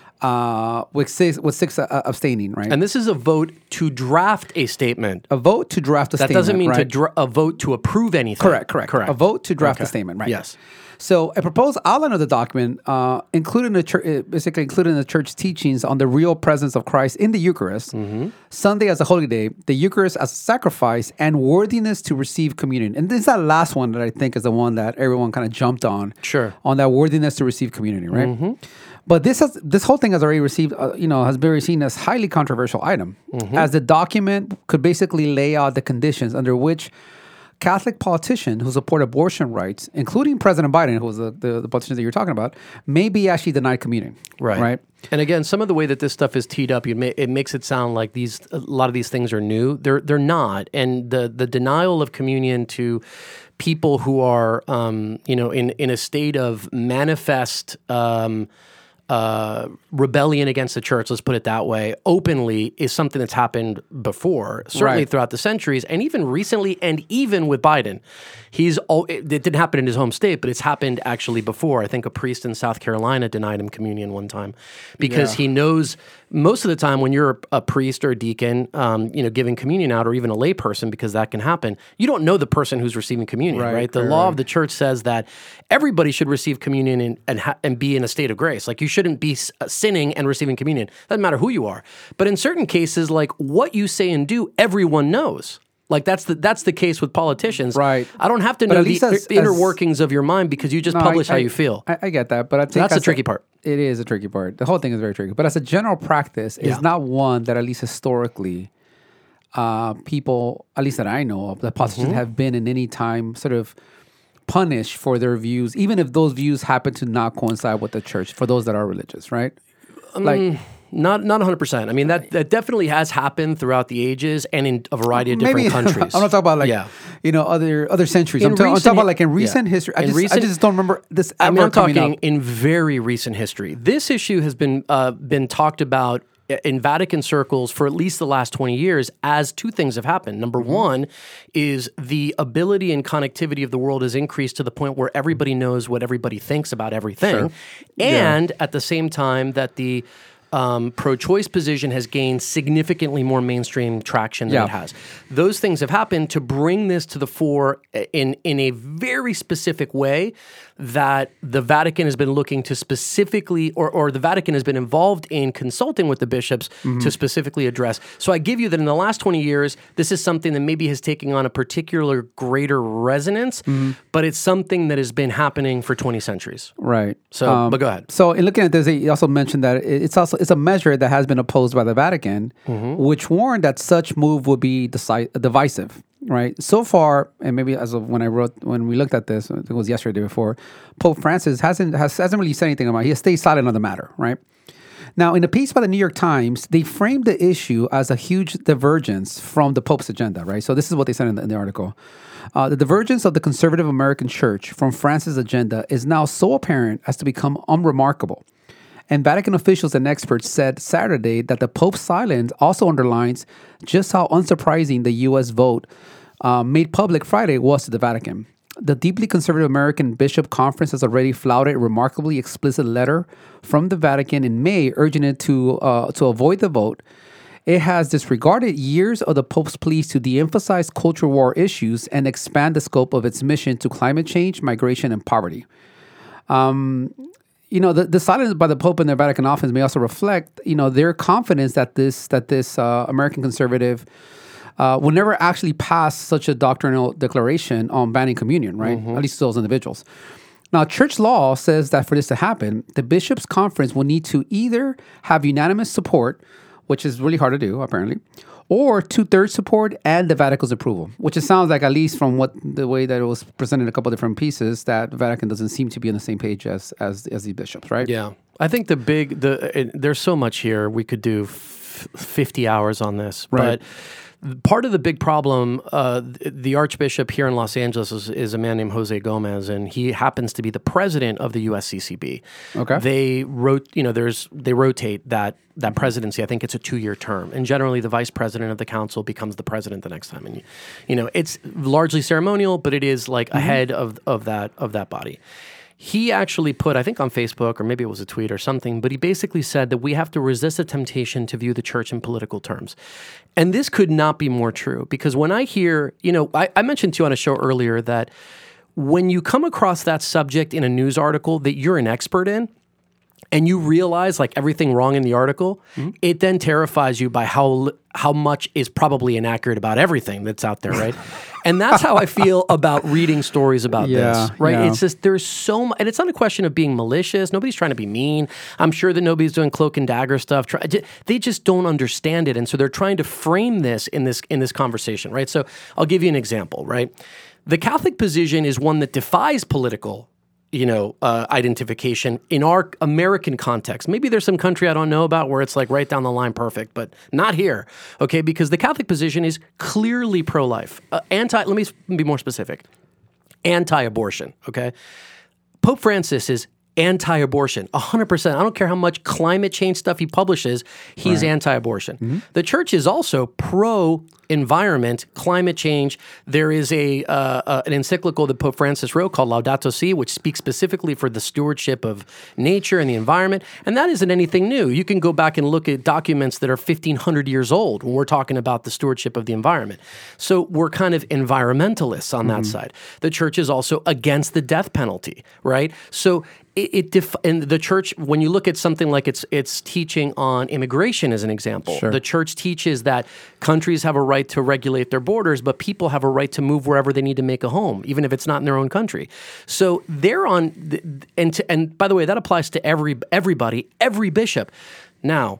uh, with six with six uh, abstaining. Right, and this is a vote to draft a statement. a vote to draft a That statement. doesn't mean to right? dra- a vote to approve anything. Correct, correct, correct. A vote to draft Okay. a statement, right? Yes. So a proposed outline of the document, uh, including the church, uh, basically including the church teachings on the real presence of Christ in the Eucharist, Mm-hmm. Sunday as a holy day, the Eucharist as a sacrifice, and worthiness to receive communion. And this is that last one that I think is the one that everyone kind of jumped on. Sure. On that worthiness to receive communion, right? Mm-hmm. But this has this whole thing has already received, uh, you know, has been seen as highly controversial item, Mm-hmm. as the document could basically lay out the conditions under which Catholic politicians who support abortion rights, including President Biden, who was the, the, the politician that you're talking about, may be actually denied communion. Right. Right. And again, some of the way that this stuff is teed up, you may, it makes it sound like these a lot of these things are new. They're they're not. And the the denial of communion to people who are um, you know in in a state of manifest um, uh, rebellion against the church, let's put it that way, openly is something that's happened before, certainly Right. throughout the centuries, and even recently, and even with Biden. He's all, it, it didn't happen in his home state, but it's happened actually before. I think a priest in South Carolina denied him communion one time because Yeah. he knows most of the time when you're a, a priest or a deacon, um, you know, giving communion out, or even a lay person, because that can happen, you don't know the person who's receiving communion, right? Right, The right, law right. of the church says that everybody should receive communion and and, ha- and be in a state of grace. Like you shouldn't be s- uh, sinning and receiving communion. Doesn't matter who you are. But in certain cases, like what you say and do, everyone knows. Like that's the that's the case with politicians. Right. I don't have to But know at the least as- inner as- workings of your mind because you just No, I- publish how I- you feel. I, I get that, but I think that's the as a- tricky part. It is a tricky part. The whole thing is very tricky. But as a general practice, Yeah. it's not one that at least historically, uh, people, at least that I know of, the politicians Mm-hmm. have been in any time sort of punished for their views, even if those views happen to not coincide with the church. For those that are religious, right? Like. Not not one hundred percent. I mean, that, that definitely has happened throughout the ages and in a variety of different Maybe countries. I'm not talking about like Yeah. you know other other centuries. In I'm, ta- I'm recent talking about hi- like in yeah. recent history. I In just recent- I just don't remember this I ever mean, I'm coming talking up. in very recent history. This issue has been uh, been talked about in Vatican circles for at least the last twenty years as two things have happened. Number Mm-hmm. one is the ability and connectivity of the world has increased to the point where everybody knows what everybody thinks about everything. And at the same time that the um, pro-choice position has gained significantly more mainstream traction than Yeah. it has. Those things have happened to bring this to the fore in in a very specific way that the Vatican has been looking to specifically, or, or the Vatican has been involved in consulting with the bishops mm-hmm. to specifically address. So I give you that in the last twenty years, this is something that maybe has taken on a particular greater resonance, mm-hmm. but it's something that has been happening for twenty centuries. Right. So, um, but go ahead. So in looking at this, he also mentioned that it's also it's a measure that has been opposed by the Vatican, mm-hmm. which warned that such move would be deci- divisive. Right. So far, and maybe as of when I wrote, when we looked at this, I think it was yesterday before, Pope Francis hasn't has, hasn't really said anything about it. He has stayed silent on the matter. Right. Now, in a piece by the New York Times, they framed the issue as a huge divergence from the Pope's agenda. Right. So this is what they said in the, in the article. Uh, the divergence of the conservative American church from Francis' agenda is now so apparent as to become unremarkable. And Vatican officials and experts said Saturday that the Pope's silence also underlines just how unsurprising the U S vote uh, made public Friday was to the Vatican. The deeply conservative American Bishop Conference has already flouted a remarkably explicit letter from the Vatican in May urging it to uh, to avoid the vote. It has disregarded years of the Pope's pleas to de-emphasize cultural war issues and expand the scope of its mission to climate change, migration, and poverty. Um... You know, the, the silence by the Pope and their Vatican office may also reflect, you know, their confidence that this that this uh, American conservative uh, will never actually pass such a doctrinal declaration on banning communion, right? Mm-hmm. At least to those individuals. Now, church law says that for this to happen, the bishops' conference will need to either have unanimous support, which is really hard to do, apparently, or two-thirds support and the Vatican's approval, which it sounds like, at least from what the way that it was presented in a couple of different pieces, that the Vatican doesn't seem to be on the same page as as, as the bishops, right? Yeah. I think the big, the it, there's so much here. We could do f- fifty hours on this. Right. But part of the big problem, uh, the Archbishop here in Los Angeles is, is a man named Jose Gomez, and he happens to be the president of the U S C C B. Okay. They wrote, you know, there's they rotate that that presidency. I think it's a two-year term, and generally the vice president of the council becomes the president the next time. And you know, it's largely ceremonial, but it is like mm-hmm. ahead of of that of that body. He actually put, I think on Facebook, or maybe it was a tweet or something, but he basically said that we have to resist the temptation to view the church in political terms. And this could not be more true, because when I hear, you know, I, I mentioned to you on a show earlier that when you come across that subject in a news article that you're an expert in, and you realize like everything wrong in the article, mm-hmm. it then terrifies you by how how much is probably inaccurate about everything that's out there, right? And that's how I feel about reading stories about yeah, this, right? Yeah. It's just there's so much, and it's not a question of being malicious. Nobody's trying to be mean. I'm sure that nobody's doing cloak and dagger stuff. Try, they just don't understand it, and so they're trying to frame this in this in this conversation, right? So I'll give you an example, right? The Catholic position is one that defies political you know, uh, identification in our American context. Maybe there's some country I don't know about where it's like right down the line perfect, but not here, okay? Because the Catholic position is clearly pro-life. Uh, anti, let me be more specific. Anti-abortion, okay? Pope Francis is anti-abortion, one hundred percent. I don't care how much climate change stuff he publishes, he's right. anti-abortion. Mm-hmm. The church is also pro-environment, climate change. There is a uh, uh, an encyclical that Pope Francis wrote called Laudato Si, which speaks specifically for the stewardship of nature and the environment, and that isn't anything new. You can go back and look at documents that are fifteen hundred years old when we're talking about the stewardship of the environment. So we're kind of environmentalists on mm-hmm. that side. The church is also against the death penalty, right? So It, it def- and the church, when you look at something like its its teaching on immigration as an example, sure. the church teaches that countries have a right to regulate their borders, but people have a right to move wherever they need to make a home, even if it's not in their own country. So they're on, the, and to, and by the way, that applies to every everybody, every bishop. Now,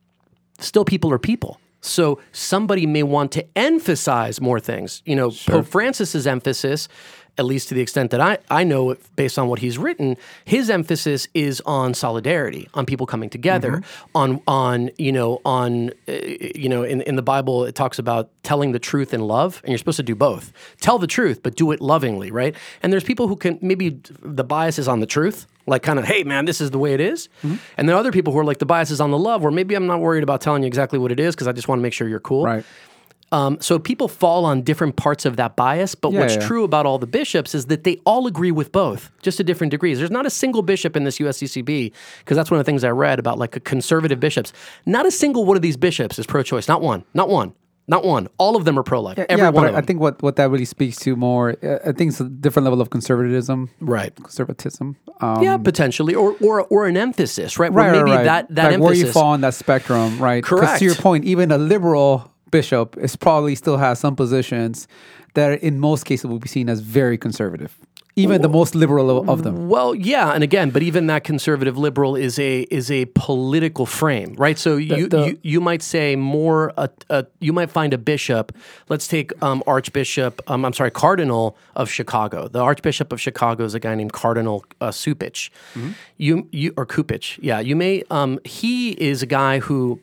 still people are people. So somebody may want to emphasize more things. You know, sure. Pope Francis's emphasis, at least to the extent that I, I know it based on what he's written, his emphasis is on solidarity, on people coming together, mm-hmm. on, on you know, on, uh, you know, in, in the Bible, it talks about telling the truth in love, and you're supposed to do both. Tell the truth, but do it lovingly, right? And there's people who can, maybe the bias is on the truth, like kind of, hey, man, this is the way it is. Mm-hmm. And then other people who are like, the bias is on the love, where maybe I'm not worried about telling you exactly what it is because I just want to make sure you're cool. Right. Um, so people fall on different parts of that bias, but yeah, what's yeah. true about all the bishops is that they all agree with both, just to different degrees. There's not a single bishop in this U S C C B, because that's one of the things I read about like conservative bishops. Not a single one of these bishops is pro-choice. Not one. Not one. Not one. All of them are pro-life. Yeah, Every yeah, one but of I, them. I think what, what that really speaks to more, uh, I think it's a different level of conservatism. Right. Conservatism. Um, Yeah, potentially, or or or an emphasis, right? Right, Where maybe right, right. that that like emphasis. where you fall on that spectrum, right? 'Cause Correct. to your point, even a liberal bishop is probably still has some positions that in most cases will be seen as very conservative. Even the most liberal of, of them. Well, yeah, and again, but even that conservative liberal is a is a political frame, right? So you the- you, you might say more. Uh, uh, you might find a bishop. Let's take um, Archbishop. Um, I'm sorry, Cardinal of Chicago. The Archbishop of Chicago is a guy named Cardinal uh, Cupich. Mm-hmm. You you or Cupich, yeah. You may. Um, he is a guy who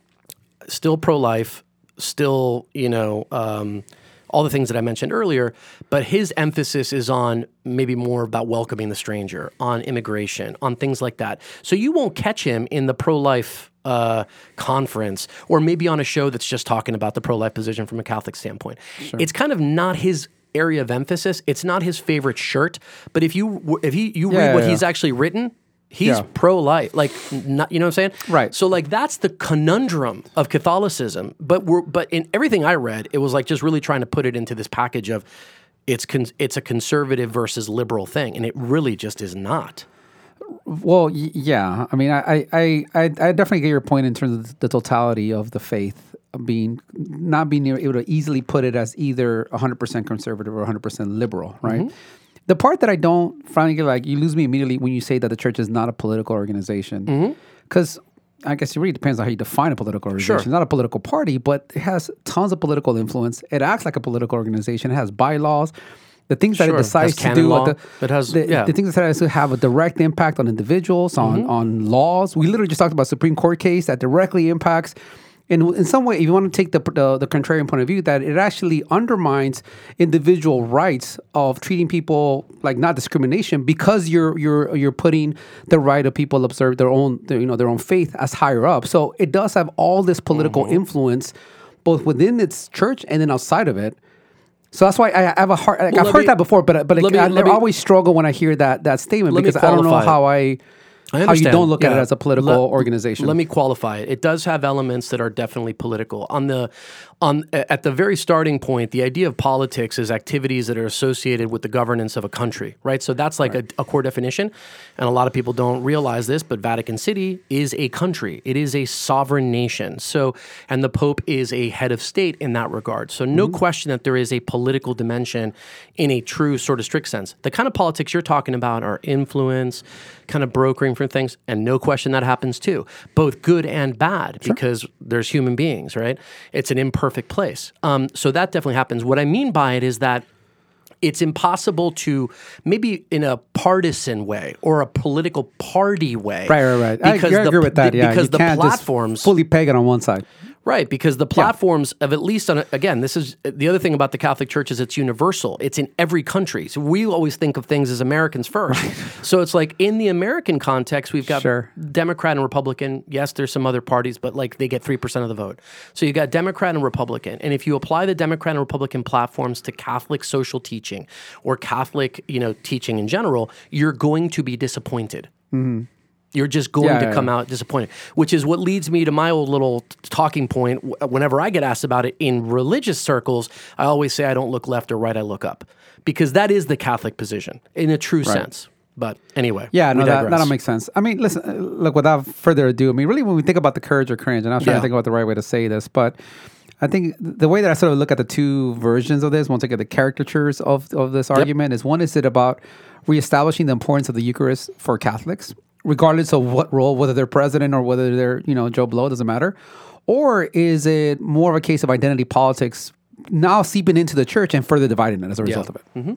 still pro-life, still you know. Um, all the things that I mentioned earlier, but his emphasis is on maybe more about welcoming the stranger, on immigration, on things like that. So you won't catch him in the pro-life uh, conference or maybe on a show that's just talking about the pro-life position from a Catholic standpoint. Sure. It's kind of not his area of emphasis. It's not his favorite shirt. But if you if he you Yeah, read yeah, what yeah. he's actually written, he's Yeah. pro-life, like not, you know what I'm saying? Right. So like that's the conundrum of Catholicism. But we're but in everything I read, it was like just really trying to put it into this package of it's con- it's a conservative versus liberal thing, and it really just is not. Well, y- yeah. I mean, I, I, I, I I definitely get your point in terms of the totality of the faith being not being able to easily put it as either one hundred percent conservative or one hundred percent liberal, right? Mm-hmm. The part that I don't, frankly, like you lose me immediately when you say that the church is not a political organization, because I guess it really depends on how you define a political organization. Sure. It's not a political party, but it has tons of political influence. It acts like a political organization. It has bylaws. The things that Sure. it decides Has to canon do, law. like the, It has- the, yeah. the things that has to have a direct impact on individuals, on on laws. We literally just talked about a Supreme Court case that directly impacts. And in some way, if you want to take the, the the contrarian point of view, that it actually undermines individual rights of treating people like not discrimination because you're you're you're putting the right of people to observe their own their, you know their own faith as higher up. So it does have all this political influence, both within its church and then outside of it. So that's why I have a hard. Like, Well, I've let heard me- that before, but but let like, me- I, let I me- always struggle when I hear that that statement Let me because I don't know qualify it. how I, I how you understand. don't look at it Yeah. as a political Let- organization. Let me qualify it. It does have elements that are definitely political. On the on at the very starting point, the idea of politics is activities that are associated with the governance of a country, right? So that's like a, a core definition, and a lot of people don't realize this, but Vatican City is a country. It is a sovereign nation. So, and the Pope is a head of state in that regard. So no question that there is a political dimension in a true sort of strict sense. The kind of politics you're talking about are influence, kind of brokering for things, and no question that happens too, both good and bad, because there's human beings, right? It's an imperfect place. Um, so that definitely happens. What I mean by it is that it's impossible to, maybe in a partisan way or a political party way. Right, right, right. I, Because I the, agree with that. Yeah, because you the can't platforms, just fully peg it on one side. right? Because the platforms of at least on a, again, this is the other thing about the Catholic Church is it's universal. It's in every country. So we always think of things as Americans first. So it's like in the American context, we've got Sure. Democrat and Republican. Yes, there's some other parties, but like they get three percent of the vote. So you got Democrat and Republican. And if you apply the Democrat and Republican platforms to Catholic social teaching or Catholic, you know, teaching in general, you're going to be disappointed. You're just going Yeah, to yeah, come yeah. out disappointed, which is what leads me to my old little t- talking point. W- Whenever I get asked about it in religious circles, I always say I don't look left or right, I look up, because that is the Catholic position in a true sense. But anyway, Yeah, we no, that, digress. that'll make sense. I mean, listen, uh, look, without further ado, I mean, really, when we think about the courage or cringe, and I was trying Yeah. to think about the right way to say this, but I think the way that I sort of look at the two versions of this, once I get the caricatures of, of this argument, is one, is it about reestablishing the importance of the Eucharist for Catholics, regardless of what role, whether they're president or whether they're, you know, Joe Blow, doesn't matter? Or is it more of a case of identity politics now seeping into the church and further dividing it as a result of it? Mm-hmm.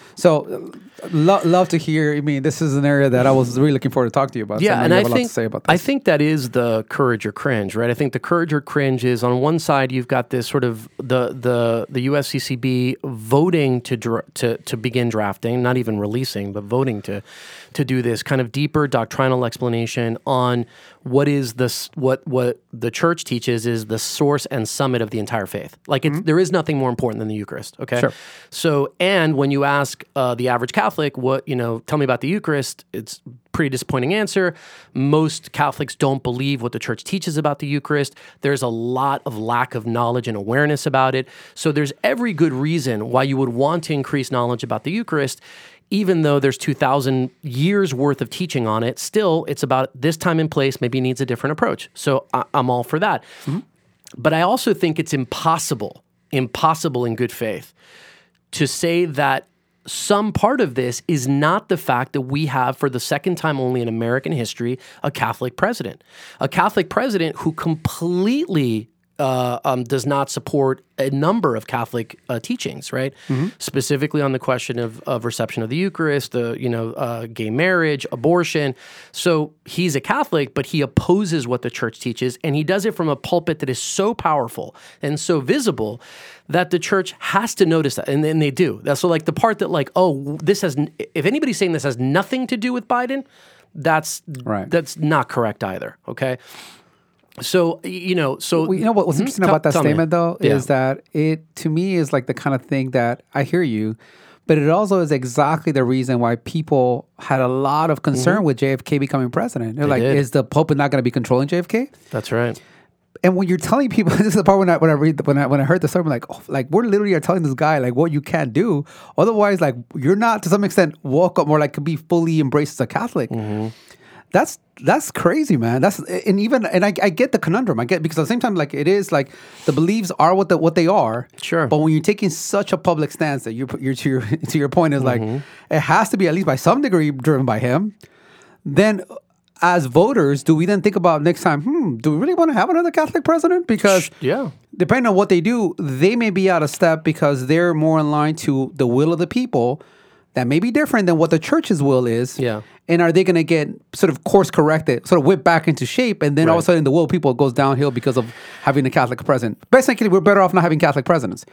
So, uh, lo- love to hear. I mean, this is an area that I was really looking forward to talk to you about. so Yeah, know and you I have a lot think to say about I this. think that is the courage or cringe, right? I think the courage or cringe is on one side you've got this sort of the the the U S C C B voting to dra- to to begin drafting, not even releasing, but voting to to do this kind of deeper doctrinal explanation on what is this? What what the church teaches is the source and summit of the entire faith. Like it's, mm-hmm. there is nothing more important than the Eucharist. Okay, sure. So and when you ask uh, the average Catholic, what you know, tell me about the Eucharist, it's a pretty disappointing answer. Most Catholics don't believe what the church teaches about the Eucharist. There's a lot of lack of knowledge and awareness about it. So there's every good reason why you would want to increase knowledge about the Eucharist. Even though there's two thousand years worth of teaching on it, still it's about this time and place, maybe needs a different approach. So I, I'm all for that. Mm-hmm. But I also think it's impossible, impossible in good faith to say that some part of this is not the fact that we have, for the second time only in American history, a Catholic president. A Catholic president who completely Uh, um, does not support a number of Catholic uh, teachings, right? Mm-hmm. Specifically on the question of, of reception of the Eucharist, the you know uh, gay marriage, abortion. So he's a Catholic, but he opposes what the church teaches, and he does it from a pulpit that is so powerful and so visible that the church has to notice that, and then they do. That's so like the part that like, oh, this has. If anybody's saying this has nothing to do with Biden, that's right. That's not correct either. Okay. So, you know, so... Well, you know what, what's mm-hmm. interesting about that Tell statement, me. though, yeah. is that it, to me, is like the kind of thing that I hear you, but it also is exactly the reason why people had a lot of concern mm-hmm. with J F K becoming president. They're they like, did. is the Pope not going to be controlling J F K? That's right. And when you're telling people, this is the part when I when I read the, when I when I heard the story, I'm like, oh, like we're literally are telling this guy like what you can't do. Otherwise, like you're not to some extent welcome or like could be fully embraced as a Catholic. Mm-hmm. That's that's crazy, man. That's and even and I, I get the conundrum. I get because at the same time, like it is like the beliefs are what the what they are. Sure. But when you're taking such a public stance that you're, you're to your to your point is mm-hmm. like it has to be at least by some degree driven by him. Then, as voters, do we then think about next time? Hmm, do we really want to have another Catholic president? Because yeah, depending on what they do, they may be out of step because they're more in line to the will of the people. That may be different than what the church's will is. Yeah. And are they going to get sort of course corrected, sort of whipped back into shape, and then right. all of a sudden the will of people goes downhill because of having a Catholic president? Basically, we're better off not having Catholic presidents.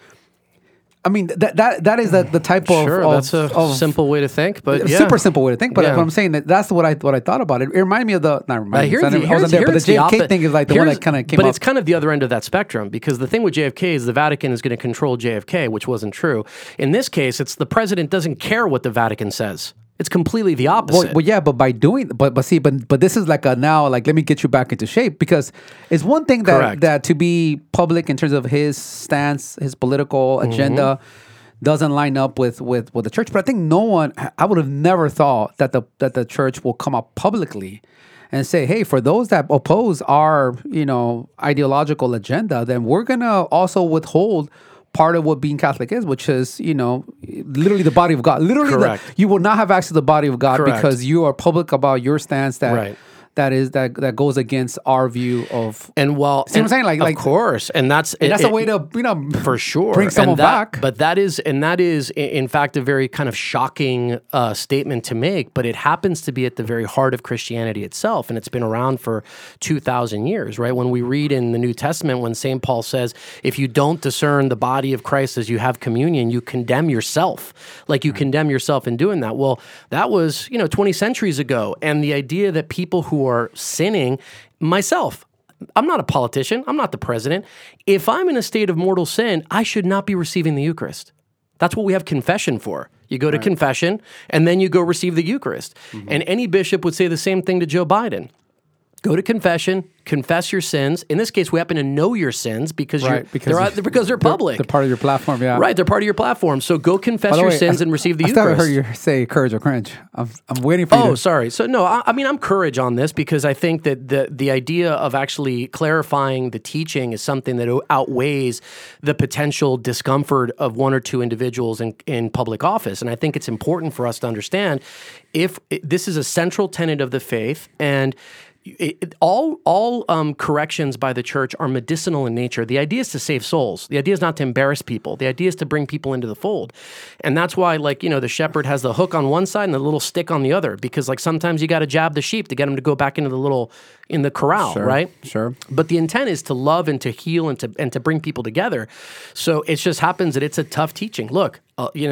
I mean, that that that is the, the type of... Sure, of, that's a of, simple way to think, but yeah. Super simple way to think, but yeah. what I'm saying, that that's what I what I thought about it. It reminded me of the... Not reminded uh, me, the, I wasn't there, but the J F K the thing is like the one that kind of came but up. But it's kind of the other end of that spectrum, because the thing with J F K is the Vatican is going to control J F K, which wasn't true. In this case, it's the president doesn't care what the Vatican says. It's completely the opposite. Well, well, yeah, but by doing, but but see, but but this is like a now, like let me get you back into shape, because it's one thing that Correct. that to be public in terms of his stance, his political agenda, mm-hmm. doesn't line up with, with with the church. But I think no one, I would have never thought that the that the church will come up publicly and say, hey, for those that oppose our you know ideological agenda, then we're gonna also withhold part of what being Catholic is, which is, you know, literally the body of God. Literally, the, you will not have access to the body of God Correct. because you are public about your stance that right. that is that that goes against our view of. And well, see what I'm saying? Like, of like, course, and that's and it, that's it, a way to you know for sure bring someone and that, back. But that is and that is in fact a very kind of shocking uh, statement to make. But it happens to be at the very heart of Christianity itself, and it's been around for two thousand years, right? When we read in the New Testament, when Saint Paul says, "If you don't discern the body of Christ as you have communion, you condemn yourself." Like you right. condemn yourself in doing that. Well, that was you know twenty centuries ago, and the idea that people who are sinning. Myself, I'm not a politician. I'm not the president. If I'm in a state of mortal sin, I should not be receiving the Eucharist. That's what we have confession for. You go to right. confession, and then you go receive the Eucharist. Mm-hmm. And any bishop would say the same thing to Joe Biden. Go to confession, confess your sins. In this case, we happen to know your sins because right, you're because, they're, out, because they're public. They're, they're part of your platform, yeah. Right, they're part of your platform. So go confess your way, sins I, and receive the I Eucharist. I still heard you say courage or cringe. I'm, I'm waiting for you. Oh, to... sorry. So no, I, I mean I'm courage on this because I think that the the idea of actually clarifying the teaching is something that outweighs the potential discomfort of one or two individuals in, in public office. And I think it's important for us to understand if it, this is a central tenet of the faith, and It, it, all all um, corrections by the church are medicinal in nature. The idea is to save souls. The idea is not to embarrass people. The idea is to bring people into the fold. And that's why, like, you know, the shepherd has the hook on one side and the little stick on the other, because, like, sometimes you got to jab the sheep to get them to go back into the little, in the corral, sure, right? Sure. But the intent is to love and to heal and to and to bring people together. So it just happens that it's a tough teaching. Look, uh, you know,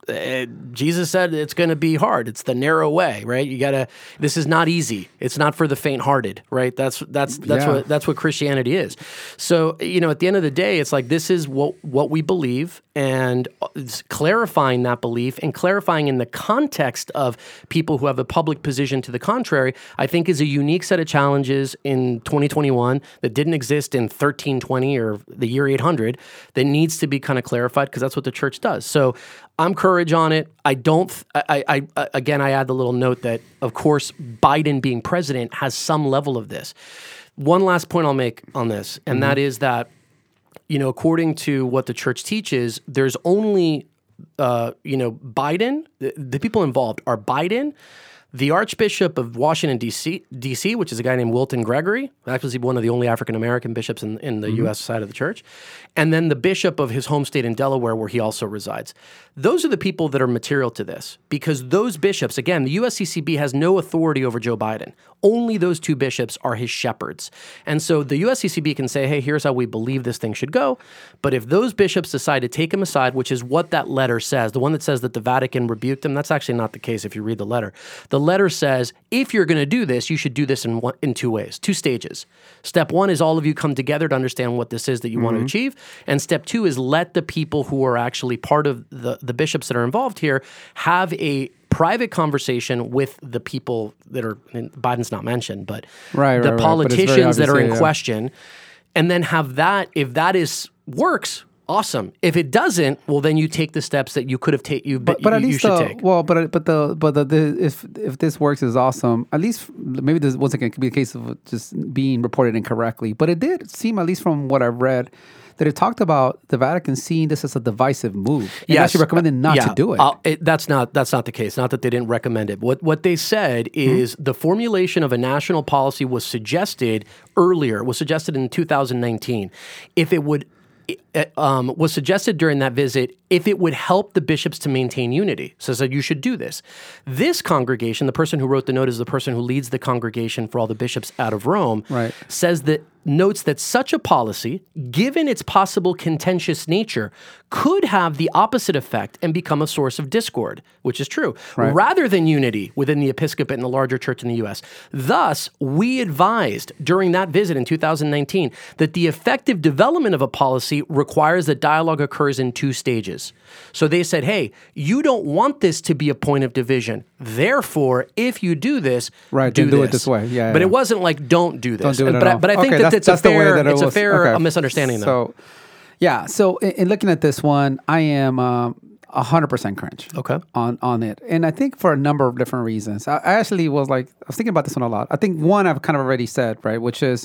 Uh, Jesus said it's going to be hard. It's the narrow way, right? You got to. This is not easy. It's not for the faint-hearted, right? That's that's that's Yeah. what that's what Christianity is. So you know, at the end of the day, it's like this is what what we believe, and it's clarifying that belief and clarifying in the context of people who have a public position to the contrary, I think is a unique set of challenges in twenty twenty-one that didn't exist in thirteen twenty or the year eight hundred. That needs to be kind of clarified because that's what the church does. So I'm courage on it. I don't, I, I, I, again, I add the little note that, of course, Biden being president has some level of this. One last point I'll make on this, and mm-hmm. that is that, you know, according to what the church teaches, there's only, uh, you know, Biden, the, the people involved are Biden, the Archbishop of Washington, D C, D C, which is a guy named Wilton Gregory, actually one of the only African-American bishops in, in the mm-hmm. U S side of the church, and then the bishop of his home state in Delaware, where he also resides. Those are the people that are material to this, because those bishops, again, the U S C C B has no authority over Joe Biden. Only those two bishops are his shepherds. And so the U S C C B can say, hey, here's how we believe this thing should go. But if those bishops decide to take him aside, which is what that letter says, the one that says that the Vatican rebuked him, that's actually not the case if you read the letter. The letter says, if you're going to do this, you should do this in one, in two ways, two stages. Step one is all of you come together to understand what this is that you mm-hmm. want to achieve. And step two is let the people who are actually part of the, the bishops that are involved here have a private conversation with the people that are, and Biden's not mentioned, but right, the right, politicians right. that are in yeah. question, and then have that, if that is works, awesome. If it doesn't, well, then you take the steps that you could have taken. You, but, but you, at least you should the, take. Well, but but the but the, the if if this works is awesome. At least maybe this wasn't going to be a case of just being reported incorrectly, but it did seem, at least from what I've read, that it talked about the Vatican seeing this as a divisive move. And yes. actually recommended not yeah. to do it. Uh, it. That's not that's not the case. Not that they didn't recommend it. What what they said is mm-hmm. the formulation of a national policy was suggested earlier. Was suggested in two thousand nineteen. If it would. It, um, was suggested during that visit if it would help the bishops to maintain unity. So it said you should do this. This congregation, the person who wrote the note is the person who leads the congregation for all the bishops out of Rome, right. says that notes that such a policy, given its possible contentious nature, could have the opposite effect and become a source of discord, which is true, right. rather than unity within the episcopate and the larger church in the U S. Thus, we advised during that visit in two thousand nineteen that the effective development of a policy requires that dialogue occurs in two stages. So they said, hey, you don't want this to be a point of division. Therefore, if you do this, right, do, do this. it this way. Yeah, but yeah. it wasn't like don't do this. Don't do it but at I, all. but I think okay, that it's a fair, that it it's a was. fair okay. misunderstanding. Though. So, yeah. So in, in looking at this one, I am um, one hundred percent cringe. Okay. On on it, and I think for a number of different reasons. I, I actually was like, I was thinking about this one a lot. I think one I've kind of already said, right, which is,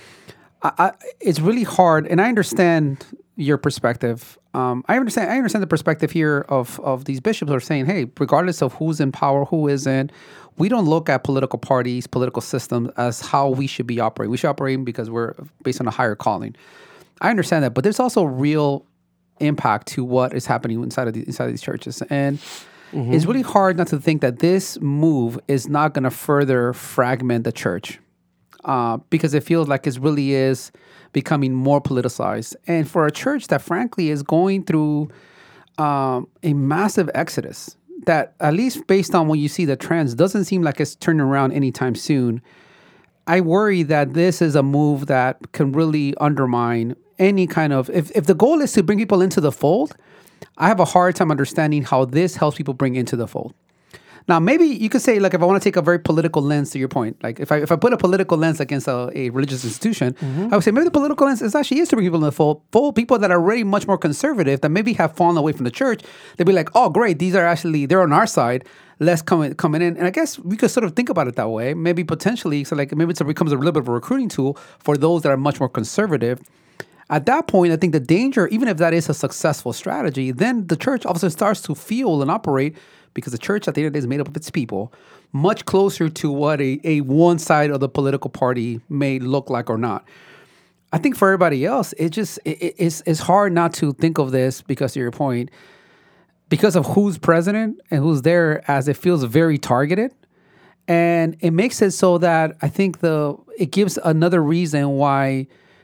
I, I, it's really hard, and I understand your perspective. Um, I understand. I understand the perspective here of of these bishops who are saying, hey, regardless of who's in power, who isn't, we don't look at political parties, political systems as how we should be operating. We should operate because we're based on a higher calling. I understand that, but there's also real impact to what is happening inside of the, inside of these churches, and mm-hmm. it's really hard not to think that this move is not going to further fragment the church, uh, because it feels like it really is becoming more politicized, and for a church that frankly is going through um, a massive exodus that, at least based on when you see the trends, doesn't seem like it's turning around anytime soon. I worry that this is a move that can really undermine any kind of, if, if the goal is to bring people into the fold, I have a hard time understanding how this helps people bring into the fold. Now, maybe you could say, like, if I want to take a very political lens to your point, like if I if I put a political lens against a, a religious institution, mm-hmm. I would say maybe the political lens is actually is to bring people in the fold, fold, people that are already much more conservative, that maybe have fallen away from the church. They'd be like, oh, great, these are actually, they're on our side. Less coming coming in. And I guess we could sort of think about it that way. Maybe potentially, so like maybe it becomes a little bit of a recruiting tool for those that are much more conservative. At that point, I think the danger, even if that is a successful strategy, then the church obviously starts to feel and operate, because the church at the end of the day is made up of its people, much closer to what a, a one side of the political party may look like or not. I think for everybody else, it just it, it's, it's hard not to think of this, because to your point, because of who's president and who's there, as it feels very targeted. And it makes it so that I think the it gives another reason why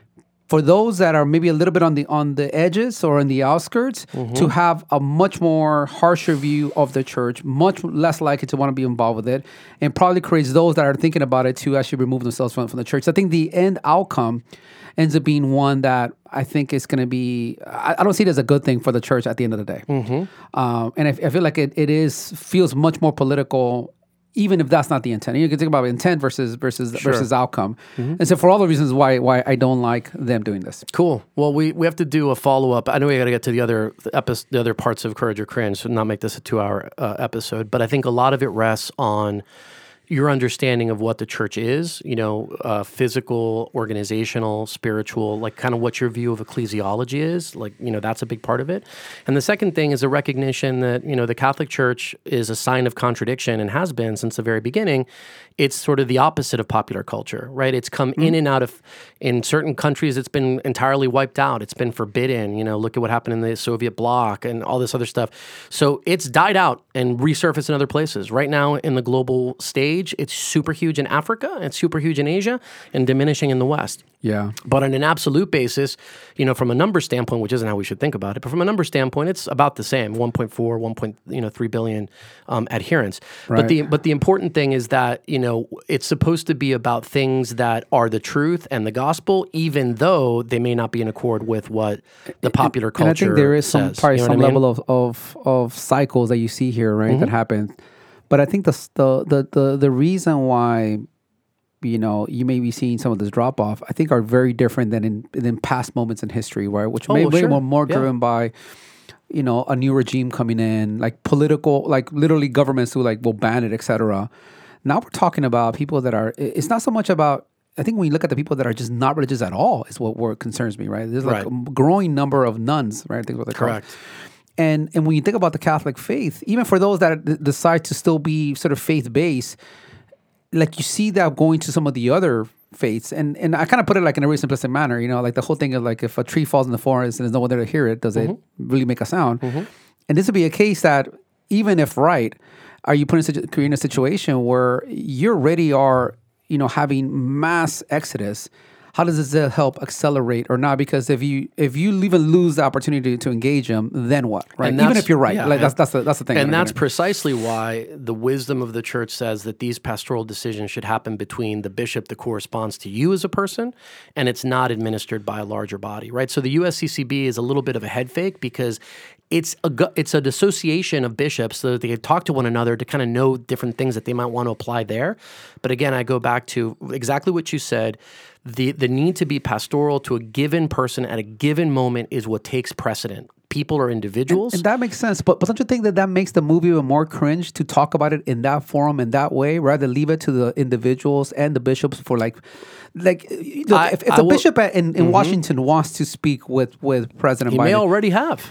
for those that are maybe a little bit on the on the edges or on the outskirts, mm-hmm. to have a much more harsher view of the church, much less likely to want to be involved with it, and probably creates those that are thinking about it to actually remove themselves from, from the church. So I think the end outcome ends up being one that I think is going to be, I, I don't see it as a good thing for the church at the end of the day. Mm-hmm. Um, and I, I feel like it, it is, feels much more political, even if that's not the intent. You can think about intent versus versus Sure. versus outcome. Mm-hmm. And so for all the reasons why why I don't like them doing this. Cool. Well, we, we have to do a follow-up. I know we got to get to the other epi- the other parts of Courage or Cringe, so not make this a two-hour uh, episode. But I think a lot of it rests on your understanding of what the church is, you know, uh, physical, organizational, spiritual, like kind of what your view of ecclesiology is, like, you know, that's a big part of it. And the second thing is a recognition that, you know, the Catholic Church is a sign of contradiction and has been since the very beginning. It's sort of the opposite of popular culture, right? It's come mm-hmm. in and out of, in certain countries, it's been entirely wiped out. It's been forbidden. You know, look at what happened in the Soviet bloc and all this other stuff. So it's died out and resurfaced in other places. Right now in the global stage, it's super huge in Africa, it's super huge in Asia, and diminishing in the West. Yeah. But on an absolute basis, you know, from a number standpoint, which isn't how we should think about it, but from a number standpoint, it's about the same, one point four, one point three billion um, adherents. Right. But the but the important thing is that, you know, it's supposed to be about things that are the truth and the gospel, even though they may not be in accord with what the popular culture says. And I think there is some says. probably You know some what I mean? level of, of of cycles that you see here, right, Mm-hmm. that happen. But I think the the the the, the reason why, you know, you may be seeing some of this drop off, I think are very different than in in past moments in history, right? Which Oh, may well, be sure. more, more Yeah. driven by, you know, a new regime coming in, like political, like literally governments who like will ban it, et cetera. Now we're talking about people that are. It's not so much about. I think when you look at the people that are just not religious at all, is what, what concerns me, right? There's like Right. a growing number of nuns, right? I think what they're called. Correct. And and when you think about the Catholic faith, even for those that d- decide to still be sort of faith-based, like you see that going to some of the other faiths. And and I kind of put it like in a really simplistic manner, you know, like the whole thing of like if a tree falls in the forest and there's no one there to hear it, does Mm-hmm. it really make a sound? Mm-hmm. And this would be a case that even if right, are you putting situ- creating a situation where you already are, you know, having mass exodus? How does this help accelerate or not? Because if you if you even lose the opportunity to engage them, then what? Right? And Even that's- if you're right, yeah, like and- that's that's the that's the thing. And right? that's precisely why the wisdom of the church says that these pastoral decisions should happen between the bishop that corresponds to you as a person, and it's not administered by a larger body, right? So the U S C C B is a little bit of a head fake because it's a gu- it's an association of bishops so that they can talk to one another to kind of know different things that they might want to apply there. But again, I go back to exactly what you said. The the need to be pastoral to a given person at a given moment is what takes precedent. People are individuals. And that makes sense. But, but don't you think that that makes the movie even more cringe to talk about it in that forum, in that way, rather than leave it to the individuals and the bishops for like, like look, I- if, if I the will- bishop at- in, in Washington wants to speak with, with President he Biden, may already have.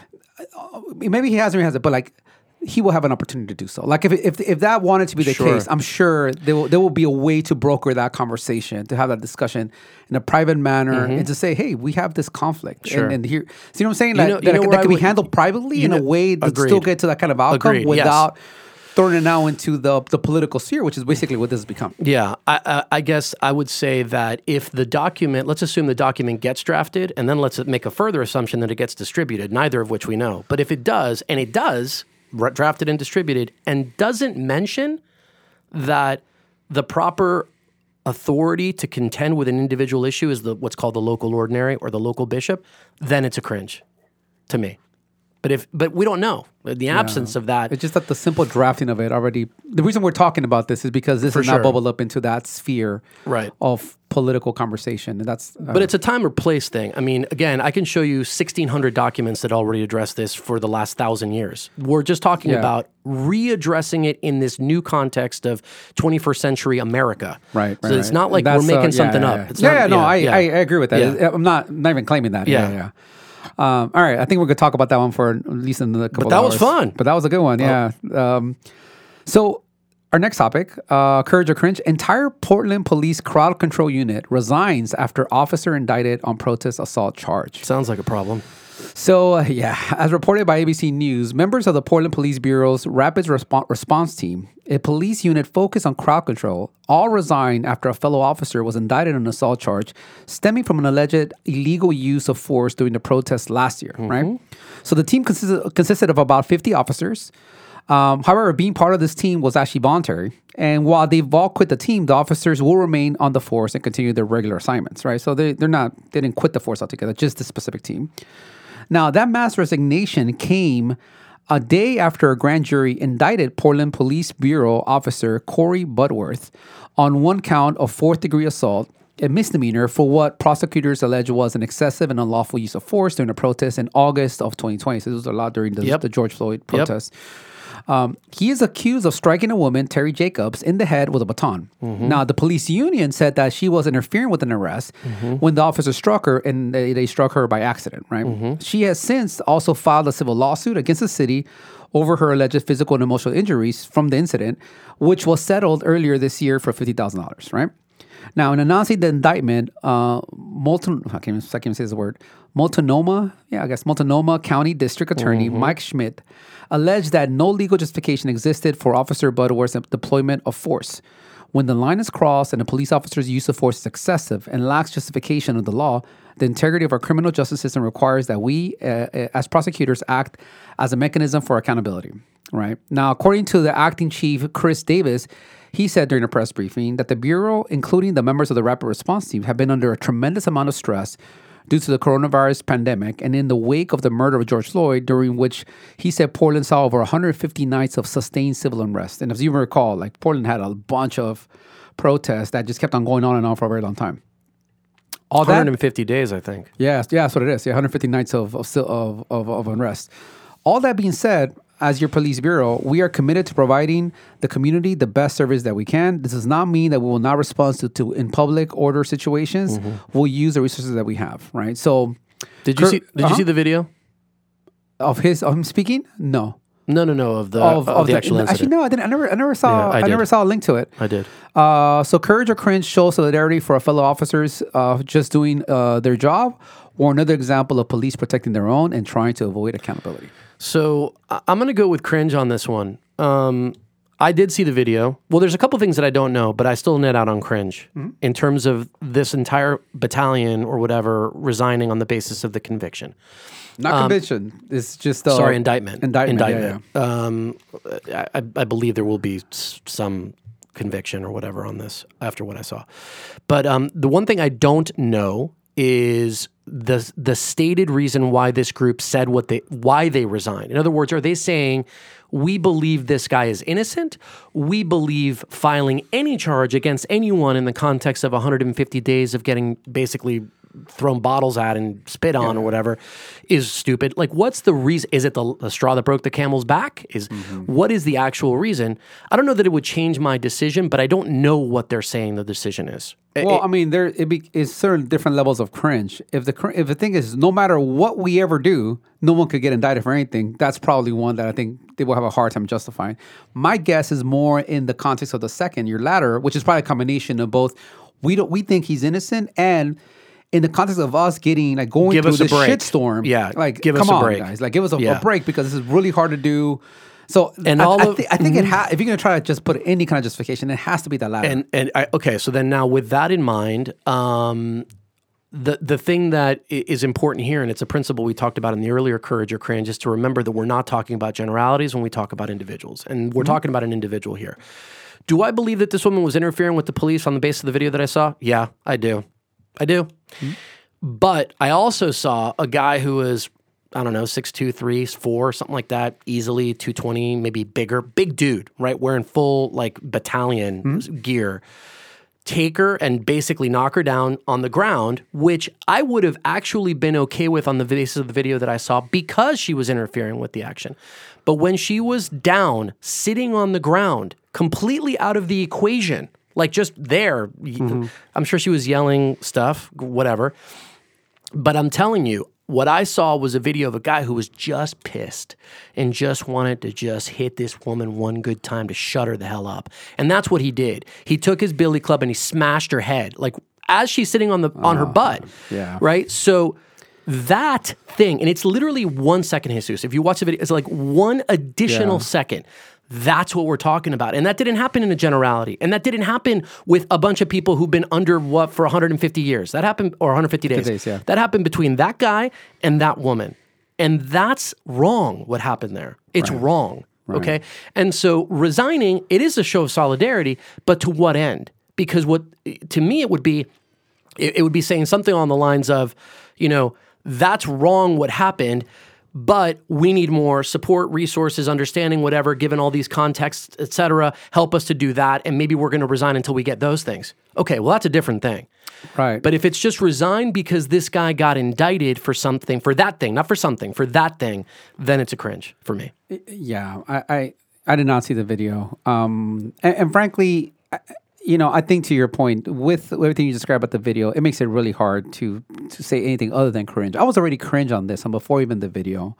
maybe he hasn't, he hasn't, but like, he will have an opportunity to do so. Like if if if that wanted to be the Sure. case, I'm sure there will there will be a way to broker that conversation, to have that discussion in a private manner, and to say, hey, we have this conflict, Sure. and, and here, see what I'm saying? Like, know- you that, know that where I can be would- handled privately you in a know- way to agreed. still get to that kind of outcome Agreed, yes. without throwing it now into the the political sphere, which is basically what this has become. Yeah, I, I, I guess I would say that if the document, let's assume the document gets drafted, and then let's make a further assumption that it gets distributed, neither of which we know. But if it does, and it does, r- drafted and distributed, and doesn't mention that the proper authority to contend with an individual issue is the what's called the local ordinary or the local bishop, then it's a cringe to me. But if but we don't know. In the absence of that, It's just that the simple drafting of it already. The reason we're talking about this is because this For is now sure. bubbled up into that sphere Right. of political conversation, and that's. Uh, But it's a time or place thing. I mean, again, I can show you sixteen hundred documents that already address this for the last thousand years. We're just talking Yeah. about readdressing it in this new context of twenty-first century America. Right, So right, it's right. not like That's, we're making uh, yeah, something yeah, up. yeah. It's yeah, not, yeah, no, I, yeah. I, I agree with that. Yeah. I'm not not even claiming that. Yeah, Yeah. yeah. Um, all right, I think we're gonna talk about that one for at least another couple. that of was hours. fun. But that was a good one. Yeah. Um, so our next topic, uh, Courage or Cringe. Entire Portland Police Crowd Control Unit resigns after officer indicted on protest assault charge. Sounds like a problem. So, uh, yeah, as reported by A B C News, members of the Portland Police Bureau's Rapid Respo- Response Team, a police unit focused on crowd control, all resigned after a fellow officer was indicted on an assault charge stemming from an alleged illegal use of force during the protests last year, mm-hmm. right? So the team consisted, consisted of about fifty officers. Um, however, being part of this team was actually voluntary. And while they've all quit the team, the officers will remain on the force and continue their regular assignments, right? So they, they're not, they didn't quit the force altogether, just this specific team. Now, that mass resignation came a day after a grand jury indicted Portland Police Bureau officer Corey Budworth on one count of fourth degree assault, a misdemeanor for what prosecutors allege was an excessive and unlawful use of force during a protest in August of twenty twenty. So this was a lot during the, yep. the George Floyd protest. Yep. Um, he is accused of striking a woman, Terry Jacobs, in the head with a baton. Mm-hmm. Now, the police union said that she was interfering with an arrest mm-hmm. when the officer struck her, and they, they struck her by accident, right? Mm-hmm. She has since also filed a civil lawsuit against the city over her alleged physical and emotional injuries from the incident, which was settled earlier this year for fifty thousand dollars, right? Now, in announcing the indictment, uh, Multon, I can't even, I can't even say this word, Multnomah, yeah, I guess Multnomah County District Attorney mm-hmm. Mike Schmidt alleged that no legal justification existed for Officer Budworth's deployment of force. When the line is crossed and a police officer's use of force is excessive and lacks justification of the law, the integrity of our criminal justice system requires that we, uh, as prosecutors, act as a mechanism for accountability, right? Now, according to the acting chief, Chris Davis, he said during a press briefing that the Bureau, including the members of the Rapid Response Team, have been under a tremendous amount of stress due to the coronavirus pandemic and in the wake of the murder of George Floyd, during which he said Portland saw over one hundred fifty nights of sustained civil unrest. And as you recall, like Portland had a bunch of protests that just kept on going on and on for a very long time. All one hundred fifty that, days, I think. Yeah, yeah, that's what it is. Yeah, one hundred fifty nights of of, of of of unrest. All that being said, as your police bureau, we are committed to providing the community the best service that we can. This does not mean that we will not respond to, to in public order situations. Mm-hmm. We'll use the resources that we have, right? So, did you Kurt, see? Did uh-huh. you see the video of his of him speaking? No. No, no, no. Of the of, of, of the, the actual incident. Actually, no. I didn't. I never. I never saw. Yeah, I, I never saw a link to it. I did. Uh, so, courage or cringe show solidarity for our fellow officers uh, just doing uh, their job, or another example of police protecting their own and trying to avoid accountability. So I'm going to go with cringe on this one. Um, I did see the video. Well, there's a couple things that I don't know, but I still net out on cringe mm-hmm. in terms of this entire battalion or whatever resigning on the basis of the conviction. Not um, conviction. It's just uh, sorry, indictment. Indictment. Indictment. Yeah, yeah. Um, I, I believe there will be s- some conviction or whatever on this after what I saw. But um, the one thing I don't know is the the stated reason why this group said what they why they resigned. In other words, are they saying we believe this guy is innocent? We believe filing any charge against anyone in the context of one hundred fifty days of getting basically thrown bottles at and spit on yeah. or whatever is stupid. Like, what's the reason? Is it the, the straw that broke the camel's back? Is mm-hmm. what is the actual reason? I don't know that it would change my decision, but I don't know what they're saying the decision is. Well, it, I mean, there it be, is certain different levels of cringe. If the if the thing is, no matter what we ever do, no one could get indicted for anything. That's probably one that I think they will have a hard time justifying. My guess is more in the context of the second, your latter, which is probably a combination of both. We don't we think he's innocent, and in the context of us getting like going give through us this a break. shitstorm, yeah, like give come us a on, break. guys, like give us a, yeah. a break because this is really hard to do. So and I, all I, of, th- I think mm-hmm. it ha- if you're gonna try to just put any kind of justification, it has to be the latter. And and I, okay, so then now with that in mind, um, the the thing that is important here, and it's a principle we talked about in the earlier Courage or Cringe, is to remember that we're not talking about generalities when we talk about individuals, and we're mm-hmm. talking about an individual here. Do I believe that this woman was interfering with the police on the basis of the video that I saw? Yeah, I do. I do. Mm-hmm. But I also saw a guy who was, I don't know, six two, three, four, something like that, easily two twenty, maybe bigger, big dude, right, wearing full like battalion mm-hmm. gear, take her and basically knock her down on the ground, which I would have actually been okay with on the basis of the video that I saw because she was interfering with the action. But when she was down, sitting on the ground, completely out of the equation, like just there, mm-hmm. I'm sure she was yelling stuff, whatever. But I'm telling you, what I saw was a video of a guy who was just pissed and just wanted to just hit this woman one good time to shut her the hell up. And that's what he did. He took his billy club and he smashed her head, like as she's sitting on the on her butt. Yeah. Right? So That thing, and it's literally one second, Jesus. If you watch the video, it's like one additional Yeah. second. That's what we're talking about. And that didn't happen in a generality. And that didn't happen with a bunch of people who've been under what for one hundred fifty years. That happened, or one hundred fifty days. days, yeah. That happened between that guy and that woman. And that's wrong, what happened there. It's Right. wrong. Right. Okay. And so resigning, it is a show of solidarity, but to what end? Because what, to me, it would be, it, it would be saying something on the lines of, you know, that's wrong what happened, but we need more support, resources, understanding, whatever, given all these contexts, et cetera, help us to do that. And maybe we're going to resign until we get those things. Okay, well, that's a different thing. Right. But if it's just resign because this guy got indicted for something, for that thing, not for something, for that thing, then it's a cringe for me. Yeah, I, I, I did not see the video. Um, and, and frankly, I, you know, I think to your point, with everything you described about the video, it makes it really hard to to say anything other than cringe. I was already cringe on this and before even the video.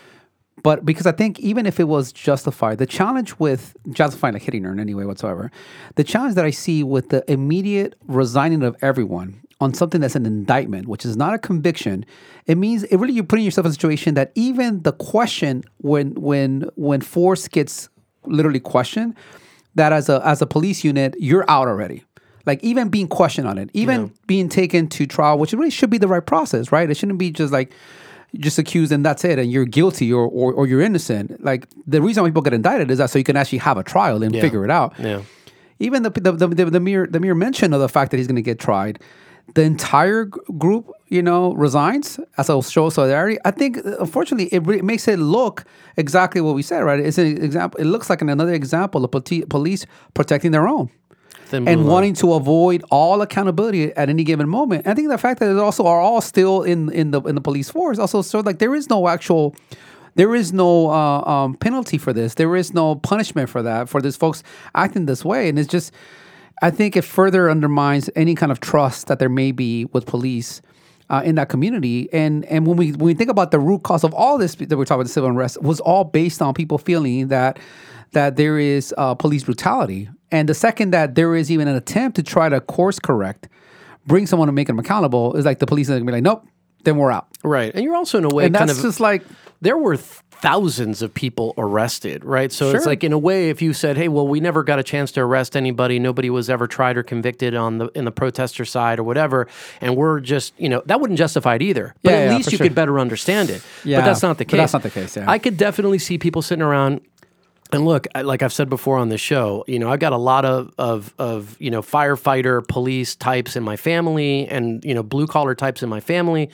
But because I think even if it was justified, the challenge with justifying like hitting her in any way whatsoever, the challenge that I see with the immediate resigning of everyone on something that's an indictment, which is not a conviction, it means it really you're putting yourself in a situation that even the question when when when force gets literally questioned, that as a as a police unit, you're out already. Like even being questioned on it, even Yeah. being taken to trial, which really should be the right process, right? It shouldn't be just like just accused and that's it, and you're guilty or, or or you're innocent. Like the reason why people get indicted is that so you can actually have a trial and Yeah. figure it out. Yeah. Even the the, the the the mere the mere mention of the fact that he's going to get tried, the entire g- group, you know, resigns as a show of solidarity. I think, unfortunately, it, re- it makes it look exactly what we said, right? It's an example. It looks like an, another example of poti- police protecting their own Then and move on. wanting to avoid all accountability at any given moment. I think the fact that they also are all still in in the in the police force also sort of like there is no actual. There is no uh, um, penalty for this. There is no punishment for that, for these folks acting this way. And it's just, I think it further undermines any kind of trust that there may be with police uh, in that community. And and when we when we think about the root cause of all this that we're talking about, the civil unrest, was all based on people feeling that that there is uh, police brutality. And the second that there is even an attempt to try to course correct, bring someone to make them accountable, is like the police are going to be like, nope, then we're out. Right. And you're also in a way And kind that's of just like, there were th- thousands of people arrested, right? So it's Sure. like in a way, if you said, "Hey, well, we never got a chance to arrest anybody. Nobody was ever tried or convicted on the in the protester side or whatever," and we're just, you know, that wouldn't justify it either. But Yeah, at yeah, least for you sure. could better understand it. Yeah, but that's not the but case. that's not the case, yeah. I could definitely see people sitting around. And look, I- like I've said before on the show, you know, I've got a lot of, of, of, you know, firefighter, police types in my family and, you know, blue collar types in my family.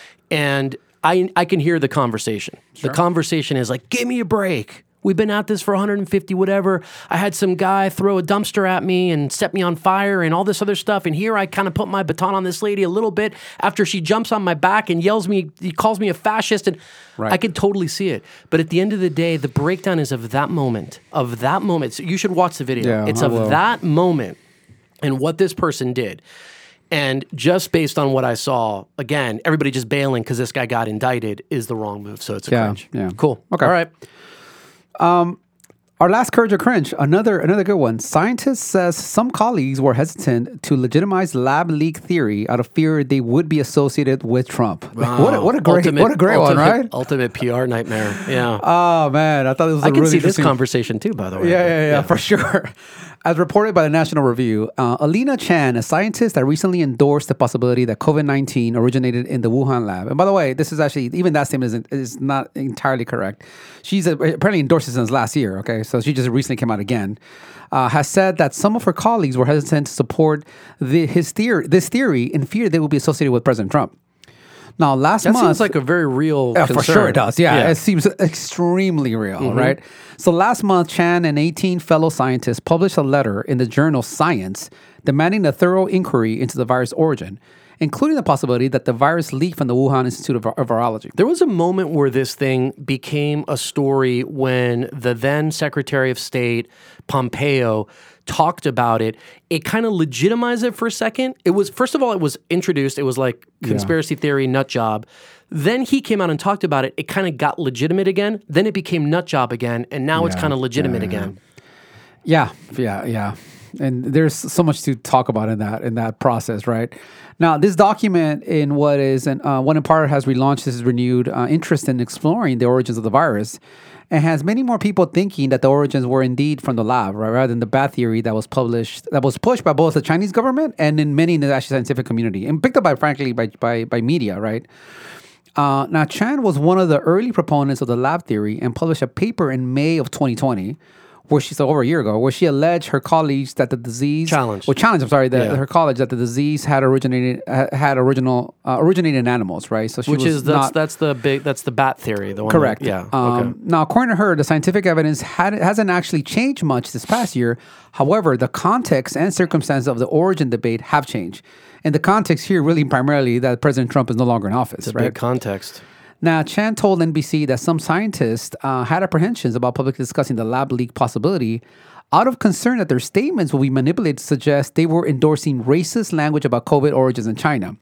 And I, I can hear the conversation. The conversation is like, give me a break. We've been at this for one hundred fifty, whatever. I had some guy throw a dumpster at me and set me on fire and all this other stuff. And here I kind of put my baton on this lady a little bit after she jumps on my back and yells me, he calls me a fascist. And Right. I could totally see it. But at the end of the day, the breakdown is of that moment, of that moment. So you should watch the video. Yeah, it's I of will. that moment and what this person did. And just based on what I saw, again, everybody just bailing because this guy got indicted is the wrong move. So it's a Yeah, cringe. yeah. Cool. Okay. All right. Our last courage or cringe, another another good one. Scientists says some colleagues were hesitant to legitimize lab leak theory out of fear they would be associated with Trump. Like, what, a, what a great Ultimate- what a great one, ultimate- right? Ultimate P R nightmare. Yeah. Oh man, I thought this was I a can really see this interesting conversation too, by the way. Yeah, yeah, yeah, for sure. As reported by the National Review, uh, Alina Chan, a scientist that recently endorsed the possibility that COVID nineteen originated in the Wuhan lab. And by the way, this is actually, even that statement isn't, is not entirely correct. She's uh, apparently endorsed it since last year, okay? So she just recently came out again. Uh, has said that some of her colleagues were hesitant to support the, his theory, this theory in fear they would be associated with President Trump. Now, last That month... seems like a very real Yeah, concern. for sure it does. Yeah, Yeah. it seems extremely real, right? So last month, Chan and eighteen fellow scientists published a letter in the journal Science demanding a thorough inquiry into the virus origin, including the possibility that the virus leaked from the Wuhan Institute of, of Virology. There was a moment where this thing became a story when the then Secretary of State, Pompeo, talked about it. It kind of legitimized it for a second. It was, first of all, it was introduced. It was like conspiracy theory, nut job. Then he came out and talked about it. It kind of got legitimate again. Then it became nut job again. And now it's Yeah, kind of legitimate yeah, yeah. again. Yeah, yeah, yeah. And there's so much to talk about in that in that process, right? Now, this document in what is an, uh, one in part has relaunched this renewed uh, interest in exploring the origins of the virus, and has many more people thinking that the origins were indeed from the lab, right, rather than the bad theory that was published, that was pushed by both the Chinese government and in many in the actual scientific community, and picked up by, frankly, by by, by media, right? Uh, now, Chan was one of the early proponents of the lab theory and published a paper in May of twenty twenty, where she so over a year ago, where she alleged her colleagues that the disease challenge, well, challenge, I'm sorry, that yeah. her college that the disease had originated had original uh, originated in animals, right? So she which was is that's not, that's the big that's the bat theory, the one. correct. That, yeah. Um, okay. Now, according to her, the scientific evidence had, hasn't actually changed much this past year. However, the context and circumstances of the origin debate have changed, and the context here really primarily that President Trump is no longer in office. It's a right? big context. Now, Chan told N B C that some scientists uh, had apprehensions about publicly discussing the lab leak possibility out of concern that their statements will be manipulated to suggest they were endorsing racist language about COVID origins in China,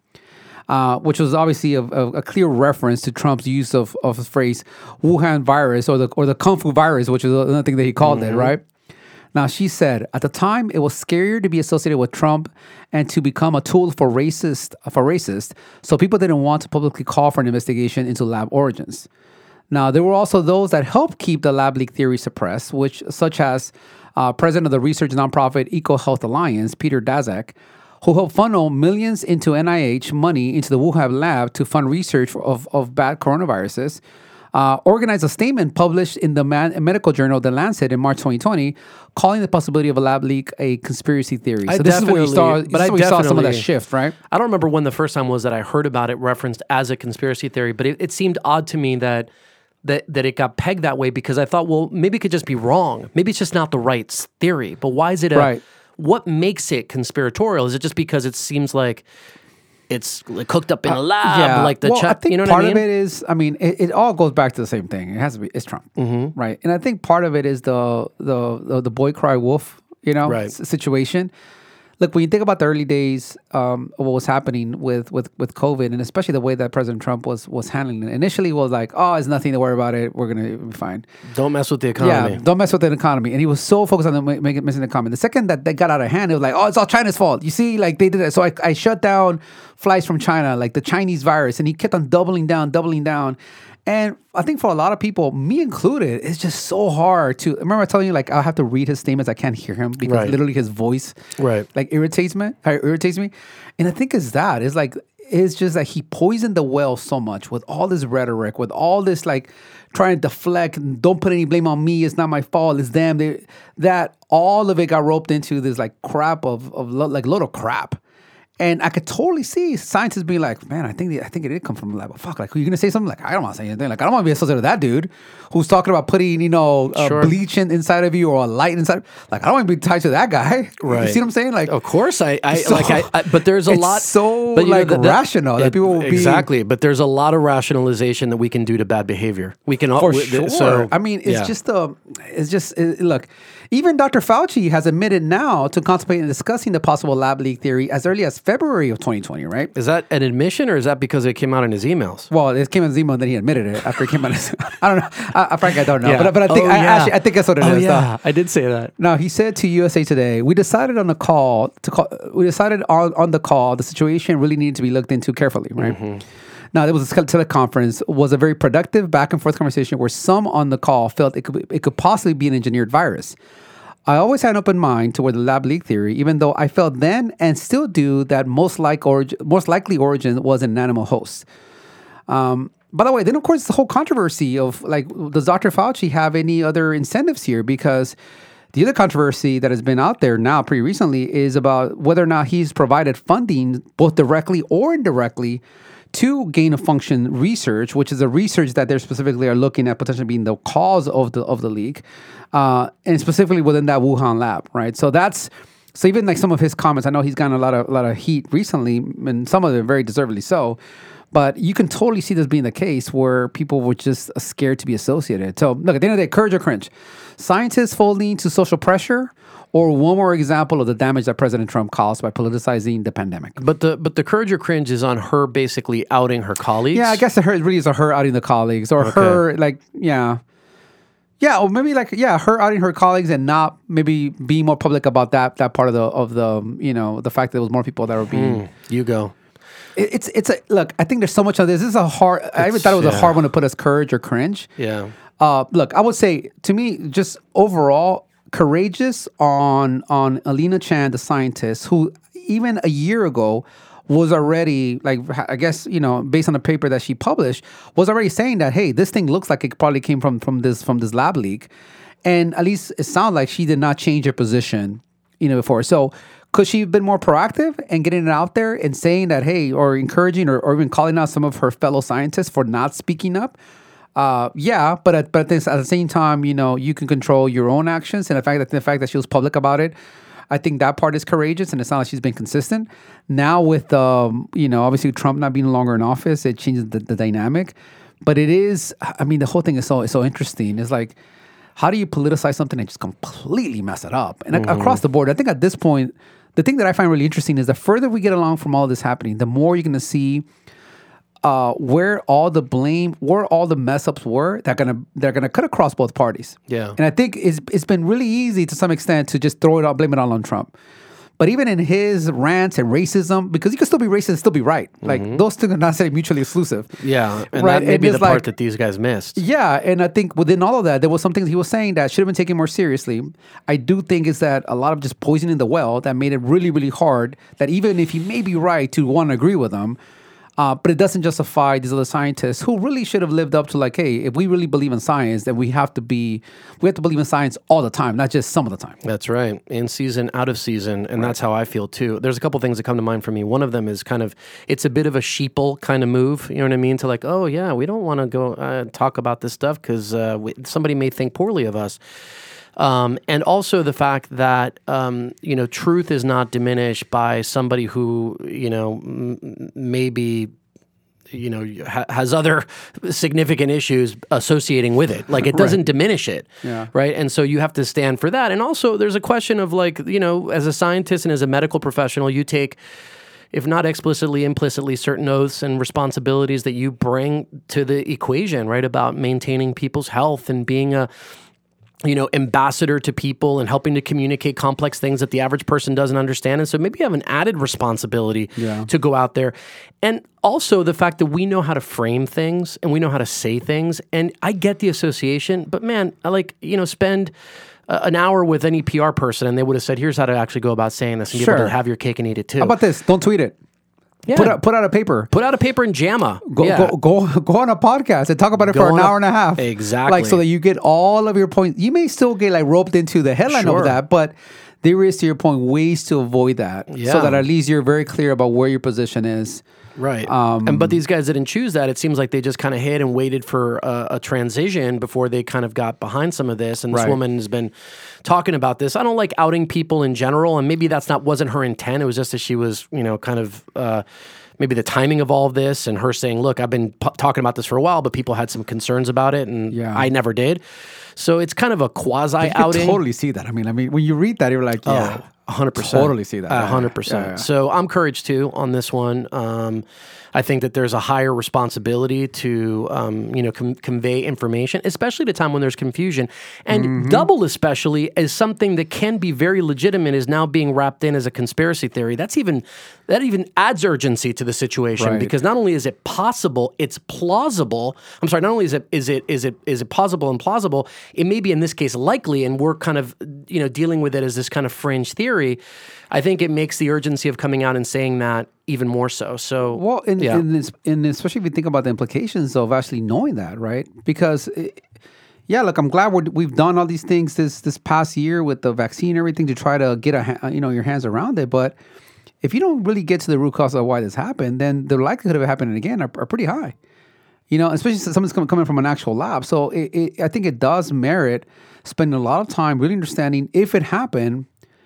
uh, which was obviously a, a, a clear reference to Trump's use of, of the phrase Wuhan virus or the or the Kung Fu virus, which is another thing that he called mm-hmm. it, right? Now, she said, at the time, it was scarier to be associated with Trump and to become a tool for racist, for racist, so people didn't want to publicly call for an investigation into lab origins. Now, there were also those that helped keep the lab leak theory suppressed, which such as uh, president of the research nonprofit EcoHealth Alliance, Peter Daszak, who helped funnel millions into N I H money into the Wuhan lab to fund research of, of bad coronaviruses, uh, organized a statement published in the man, medical journal The Lancet in March twenty twenty, calling the possibility of a lab leak a conspiracy theory. I so this is where you saw, but I where you saw some of that shift, right? I don't remember when the first time was that I heard about it referenced as a conspiracy theory, but it, it seemed odd to me that that that it got pegged that way because I thought, well, maybe it could just be wrong. Maybe it's just not the right theory. But why is it a... Right. What makes it conspiratorial? Is it just because it seems like it's cooked up in a lab? Uh, yeah. Like the well, cha- I think you know part what I mean? of it is, I mean, it, it all goes back to the same thing. It has to be, it's Trump, mm-hmm. right? And I think part of it is the the the, the boy cry wolf, you know, right. s- situation. Look, when you think about the early days um, of what was happening with, with, with COVID, and especially the way that President Trump was was handling it, initially it was like, oh, it's nothing to worry about it. We're going to be fine. Don't mess with the economy. Yeah, don't mess with the economy. And he was so focused on the, making missing the economy. The second that they got out of hand, it was like, oh, it's all China's fault. You see, like they did it. So I, I shut down flights from China, like the Chinese virus. And he kept on doubling down, doubling down. And I think for a lot of people, me included, it's just so hard to... Remember telling you, like, I'll have to read his statements. I can't hear him because right. literally his voice, right. like, irritates me. uh, irritates me. And I think it's that. It's like, it's just that he poisoned the well so much with all this rhetoric, with all this, like, trying to deflect, and don't put any blame on me. It's not my fault. It's them. They, that all of it got roped into this, like, crap of, of lo- like, load of crap. And I could totally see scientists being like, man, I think the, I think it did come from the lab. But fuck, like, who are you going to say something? Like, I don't want to say anything. Like, I don't want to be associated with that dude who's talking about putting, you know, uh, sure. bleach in, inside of you or a light inside. Like, I don't want to be tied to that guy. Right. You see what I'm saying? Like, of course, I, I so, like, I, I, but there's a it's lot. so but, you like know, that, rational that, that people will exactly, be exactly. But there's a lot of rationalization that we can do to bad behavior. We can all for we, sure. So, I mean, it's yeah. just a, it's just it, look. Even Doctor Fauci has admitted now to contemplating discussing the possible lab leak theory as early as February of twenty twenty, right? Is that an admission or is that because it came out in his emails? Well, it came in his email and then he admitted it after it came out. His, I don't know. I, I frankly, I don't know. Yeah. But, but I think oh, I, yeah. actually, I think that's what it oh, is. Yeah, though. I did say that. Now, he said to U S A Today, we decided on the call to call. We decided on, on the call the situation really needed to be looked into carefully, right? Mm-hmm. Now, there was a teleconference, was a very productive back and forth conversation where some on the call felt it could it could possibly be an engineered virus. I always had an open mind toward the lab leak theory, even though I felt then and still do that most like origin, most likely origin was an animal host. Um, by the way, then of course the whole controversy of like, does Doctor Fauci have any other incentives here? Because the other controversy that has been out there now pretty recently is about whether or not he's provided funding both directly or indirectly to gain of function research, which is a research that they specifically are looking at potentially being the cause of the of the leak, uh, and specifically within that Wuhan lab, right? So that's so even like some of his comments, I know he's gotten a lot of a lot of heat recently, and some of them very deservedly so. But you can totally see this being the case where people were just scared to be associated. So look, at the end of the day, courage or cringe. Scientists folding to social pressure, or one more example of the damage that President Trump caused by politicizing the pandemic. But the but the courage or cringe is on her basically outing her colleagues. Yeah, I guess it really is a her outing the colleagues, or okay. her like yeah, yeah, or maybe like yeah, her outing her colleagues and not maybe being more public about that that part of the of the you know the fact that there was more people that were being. Mm, you go. it, it's it's a look. I think there's so much of this. This is a hard. I even thought it was yeah. a hard one to put as courage or cringe. Yeah. Uh, look, I would say to me, just overall courageous on on Alina Chan, the scientist, who even a year ago was already like, I guess, you know, based on the paper that she published, was already saying that, hey, this thing looks like it probably came from from this from this lab leak, and at least it sounds like she did not change her position, you know, before. So could she have been more proactive and getting it out there and saying that, hey, or encouraging or, or even calling out some of her fellow scientists for not speaking up? Uh, yeah, but at, but at, this, at the same time, you know, you can control your own actions, and the fact that the fact that she was public about it, I think that part is courageous, and it's not like she's been consistent. Now with, um, you know, obviously Trump not being longer in office, it changes the, the dynamic. But it is, I mean, the whole thing is so is so interesting. It's like, how do you politicize something and just completely mess it up? And mm-hmm. across the board, I think at this point, the thing that I find really interesting is the further we get along from all this happening, the more you're going to see uh, where all the blame, where all the mess ups were that gonna they're gonna cut across both parties. Yeah, and I think it's it's been really easy to some extent to just throw it all, blame it all on Trump. But even in his rants and racism, because you can still be racist and still be right. Like mm-hmm. those two are not necessarily mutually exclusive. Yeah, and right? that may and be the part like, that these guys missed. Yeah, and I think within all of that, there was some things he was saying that should have been taken more seriously. I do think is that a lot of just poisoning the well that made it really, really hard that even if he may be right to want to agree with him, Uh, but it doesn't justify these other scientists who really should have lived up to like, hey, if we really believe in science, then we have to be, we have to believe in science all the time, not just some of the time. That's right. In season, out of season. And right. that's how I feel too. There's a couple things that come to mind for me. One of them is kind of, it's a bit of a sheeple kind of move. You know what I mean? To like, oh yeah, we don't want to go uh, talk about this stuff because uh, somebody may think poorly of us. Um, and also the fact that, um, you know, truth is not diminished by somebody who, you know, m- maybe, you know, ha- has other significant issues associating with it. Like it doesn't right. diminish it. Yeah. Right. And so you have to stand for that. And also there's a question of like, you know, as a scientist and as a medical professional, you take, if not explicitly, implicitly, certain oaths and responsibilities that you bring to the equation, right, about maintaining people's health and being a, you know, ambassador to people and helping to communicate complex things that the average person doesn't understand. And so maybe you have an added responsibility yeah. to go out there. And also the fact that we know how to frame things and we know how to say things. And I get the association, but man, I like, you know, spend uh, an hour with any P R person and they would have said, here's how to actually go about saying this and sure. be able to have your cake and eat it too. How about this? Don't tweet it. Yeah. Put out, put out a paper. Put out a paper in JAMA. Go, yeah. go go go on a podcast and talk about it go for an hour a, and a half. Exactly. Like so that you get all of your points. You may still get like roped into the headline sure. of that, but there is, to your point, ways to avoid that. Yeah. So that at least you're very clear about where your position is. Right. Um, and but these guys didn't choose that. It seems like they just kind of hid and waited for a, a transition before they kind of got behind some of this. And this right. woman has been talking about this. I don't like outing people in general, and maybe that's not wasn't her intent. It was just that she was, you know, kind of uh, maybe the timing of all of this and her saying, "Look, I've been p- talking about this for a while, but people had some concerns about it, and yeah. I never did." So it's kind of a quasi you outing. Totally see that. I mean, I mean, when you read that, you're like, yeah. "Oh, one hundred percent. Totally see that. one hundred percent. Yeah, yeah. So I'm encouraged too on this one. Um, I think that there's a higher responsibility to, um, you know, com- convey information, especially at a time when there's confusion. And mm-hmm. double especially as something that can be very legitimate is now being wrapped in as a conspiracy theory. That's even, that even adds urgency to the situation right. because not only is it possible, it's plausible. I'm sorry, not only is it, is it, is it, is it possible and plausible, it may be in this case likely, and we're kind of, you know, dealing with it as this kind of fringe theory. I think it makes the urgency of coming out and saying that even more so. So, well, in, yeah. in this, in especially if you think about the implications of actually knowing that, right? Because, it, yeah, look, I'm glad we're, we've done all these things this this past year with the vaccine and everything to try to get a you know your hands around it. But if you don't really get to the root cause of why this happened, then the likelihood of it happening again are, are pretty high. You know, especially since something's coming coming from an actual lab. So it, it, I think it does merit spending a lot of time really understanding if it happened,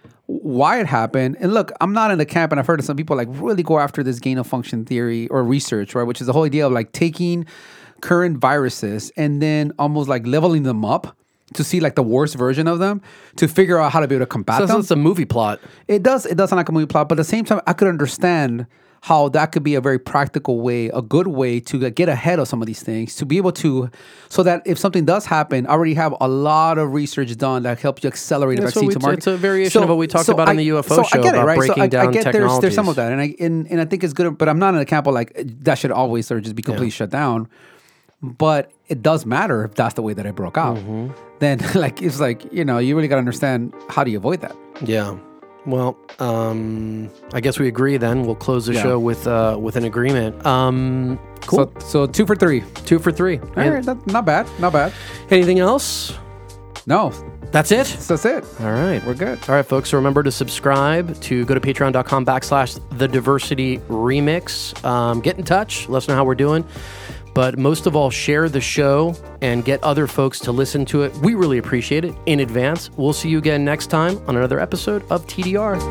why it happened. And look, I'm not in the camp, and I've heard of some people like really go after this gain of function theory or research, right? Which is the whole idea of like taking current viruses and then almost like leveling them up to see like the worst version of them to figure out how to be able to combat so them. So it's a movie plot. It does. It does sound like a movie plot, but at the same time, I could understand how that could be a very practical way, a good way to get ahead of some of these things, to be able to, so that if something does happen, already have a lot of research done that helps you accelerate Yeah, a so vaccine we- to market. it's a variation So- of what we talked so about in I- the U F O so I show get it, about right? breaking so I, down I get there's, there's some technologies. of that, and I and, and I think it's good, but I'm not in the camp of like that should always sort of just be completely shut down. But it does matter if that's the way that it broke out. Mm-hmm. Then, like, it's like, you know, you really got to understand how do you avoid that. Yeah. Well, um, I guess we agree then. We'll close the Yeah. show with uh, with an agreement. Um, cool. So, so two for three. Two for three. All right, that, not bad, not bad. Anything else? No, That's it? so that's it. All right. We're good. All right, folks. So remember to subscribe, to go to patreon.com backslash the diversity remix. Um, get in touch. Let us know how we're doing. But most of all, share the show and get other folks to listen to it. We really appreciate it in advance. We'll see you again next time on another episode of T D R.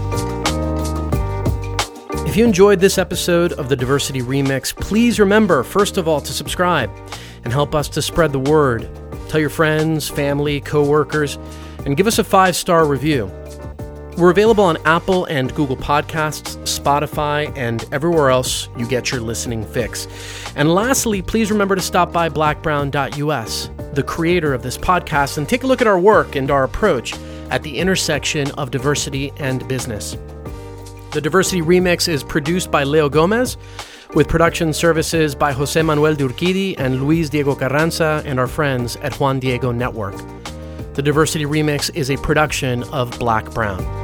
If you enjoyed this episode of the Diversity Remix, please remember, first of all, to subscribe and help us to spread the word. Tell your friends, family, coworkers, and give us a five-star review. We're available on Apple and Google Podcasts, Spotify, and everywhere else you get your listening fix. And lastly, please remember to stop by black brown dot U S, the creator of this podcast, and take a look at our work and our approach at the intersection of diversity and business. The Diversity Remix is produced by Leo Gomez, with production services by Jose Manuel de Urquidi and Luis Diego Carranza and our friends at Juan Diego Network. The Diversity Remix is a production of Black Brown.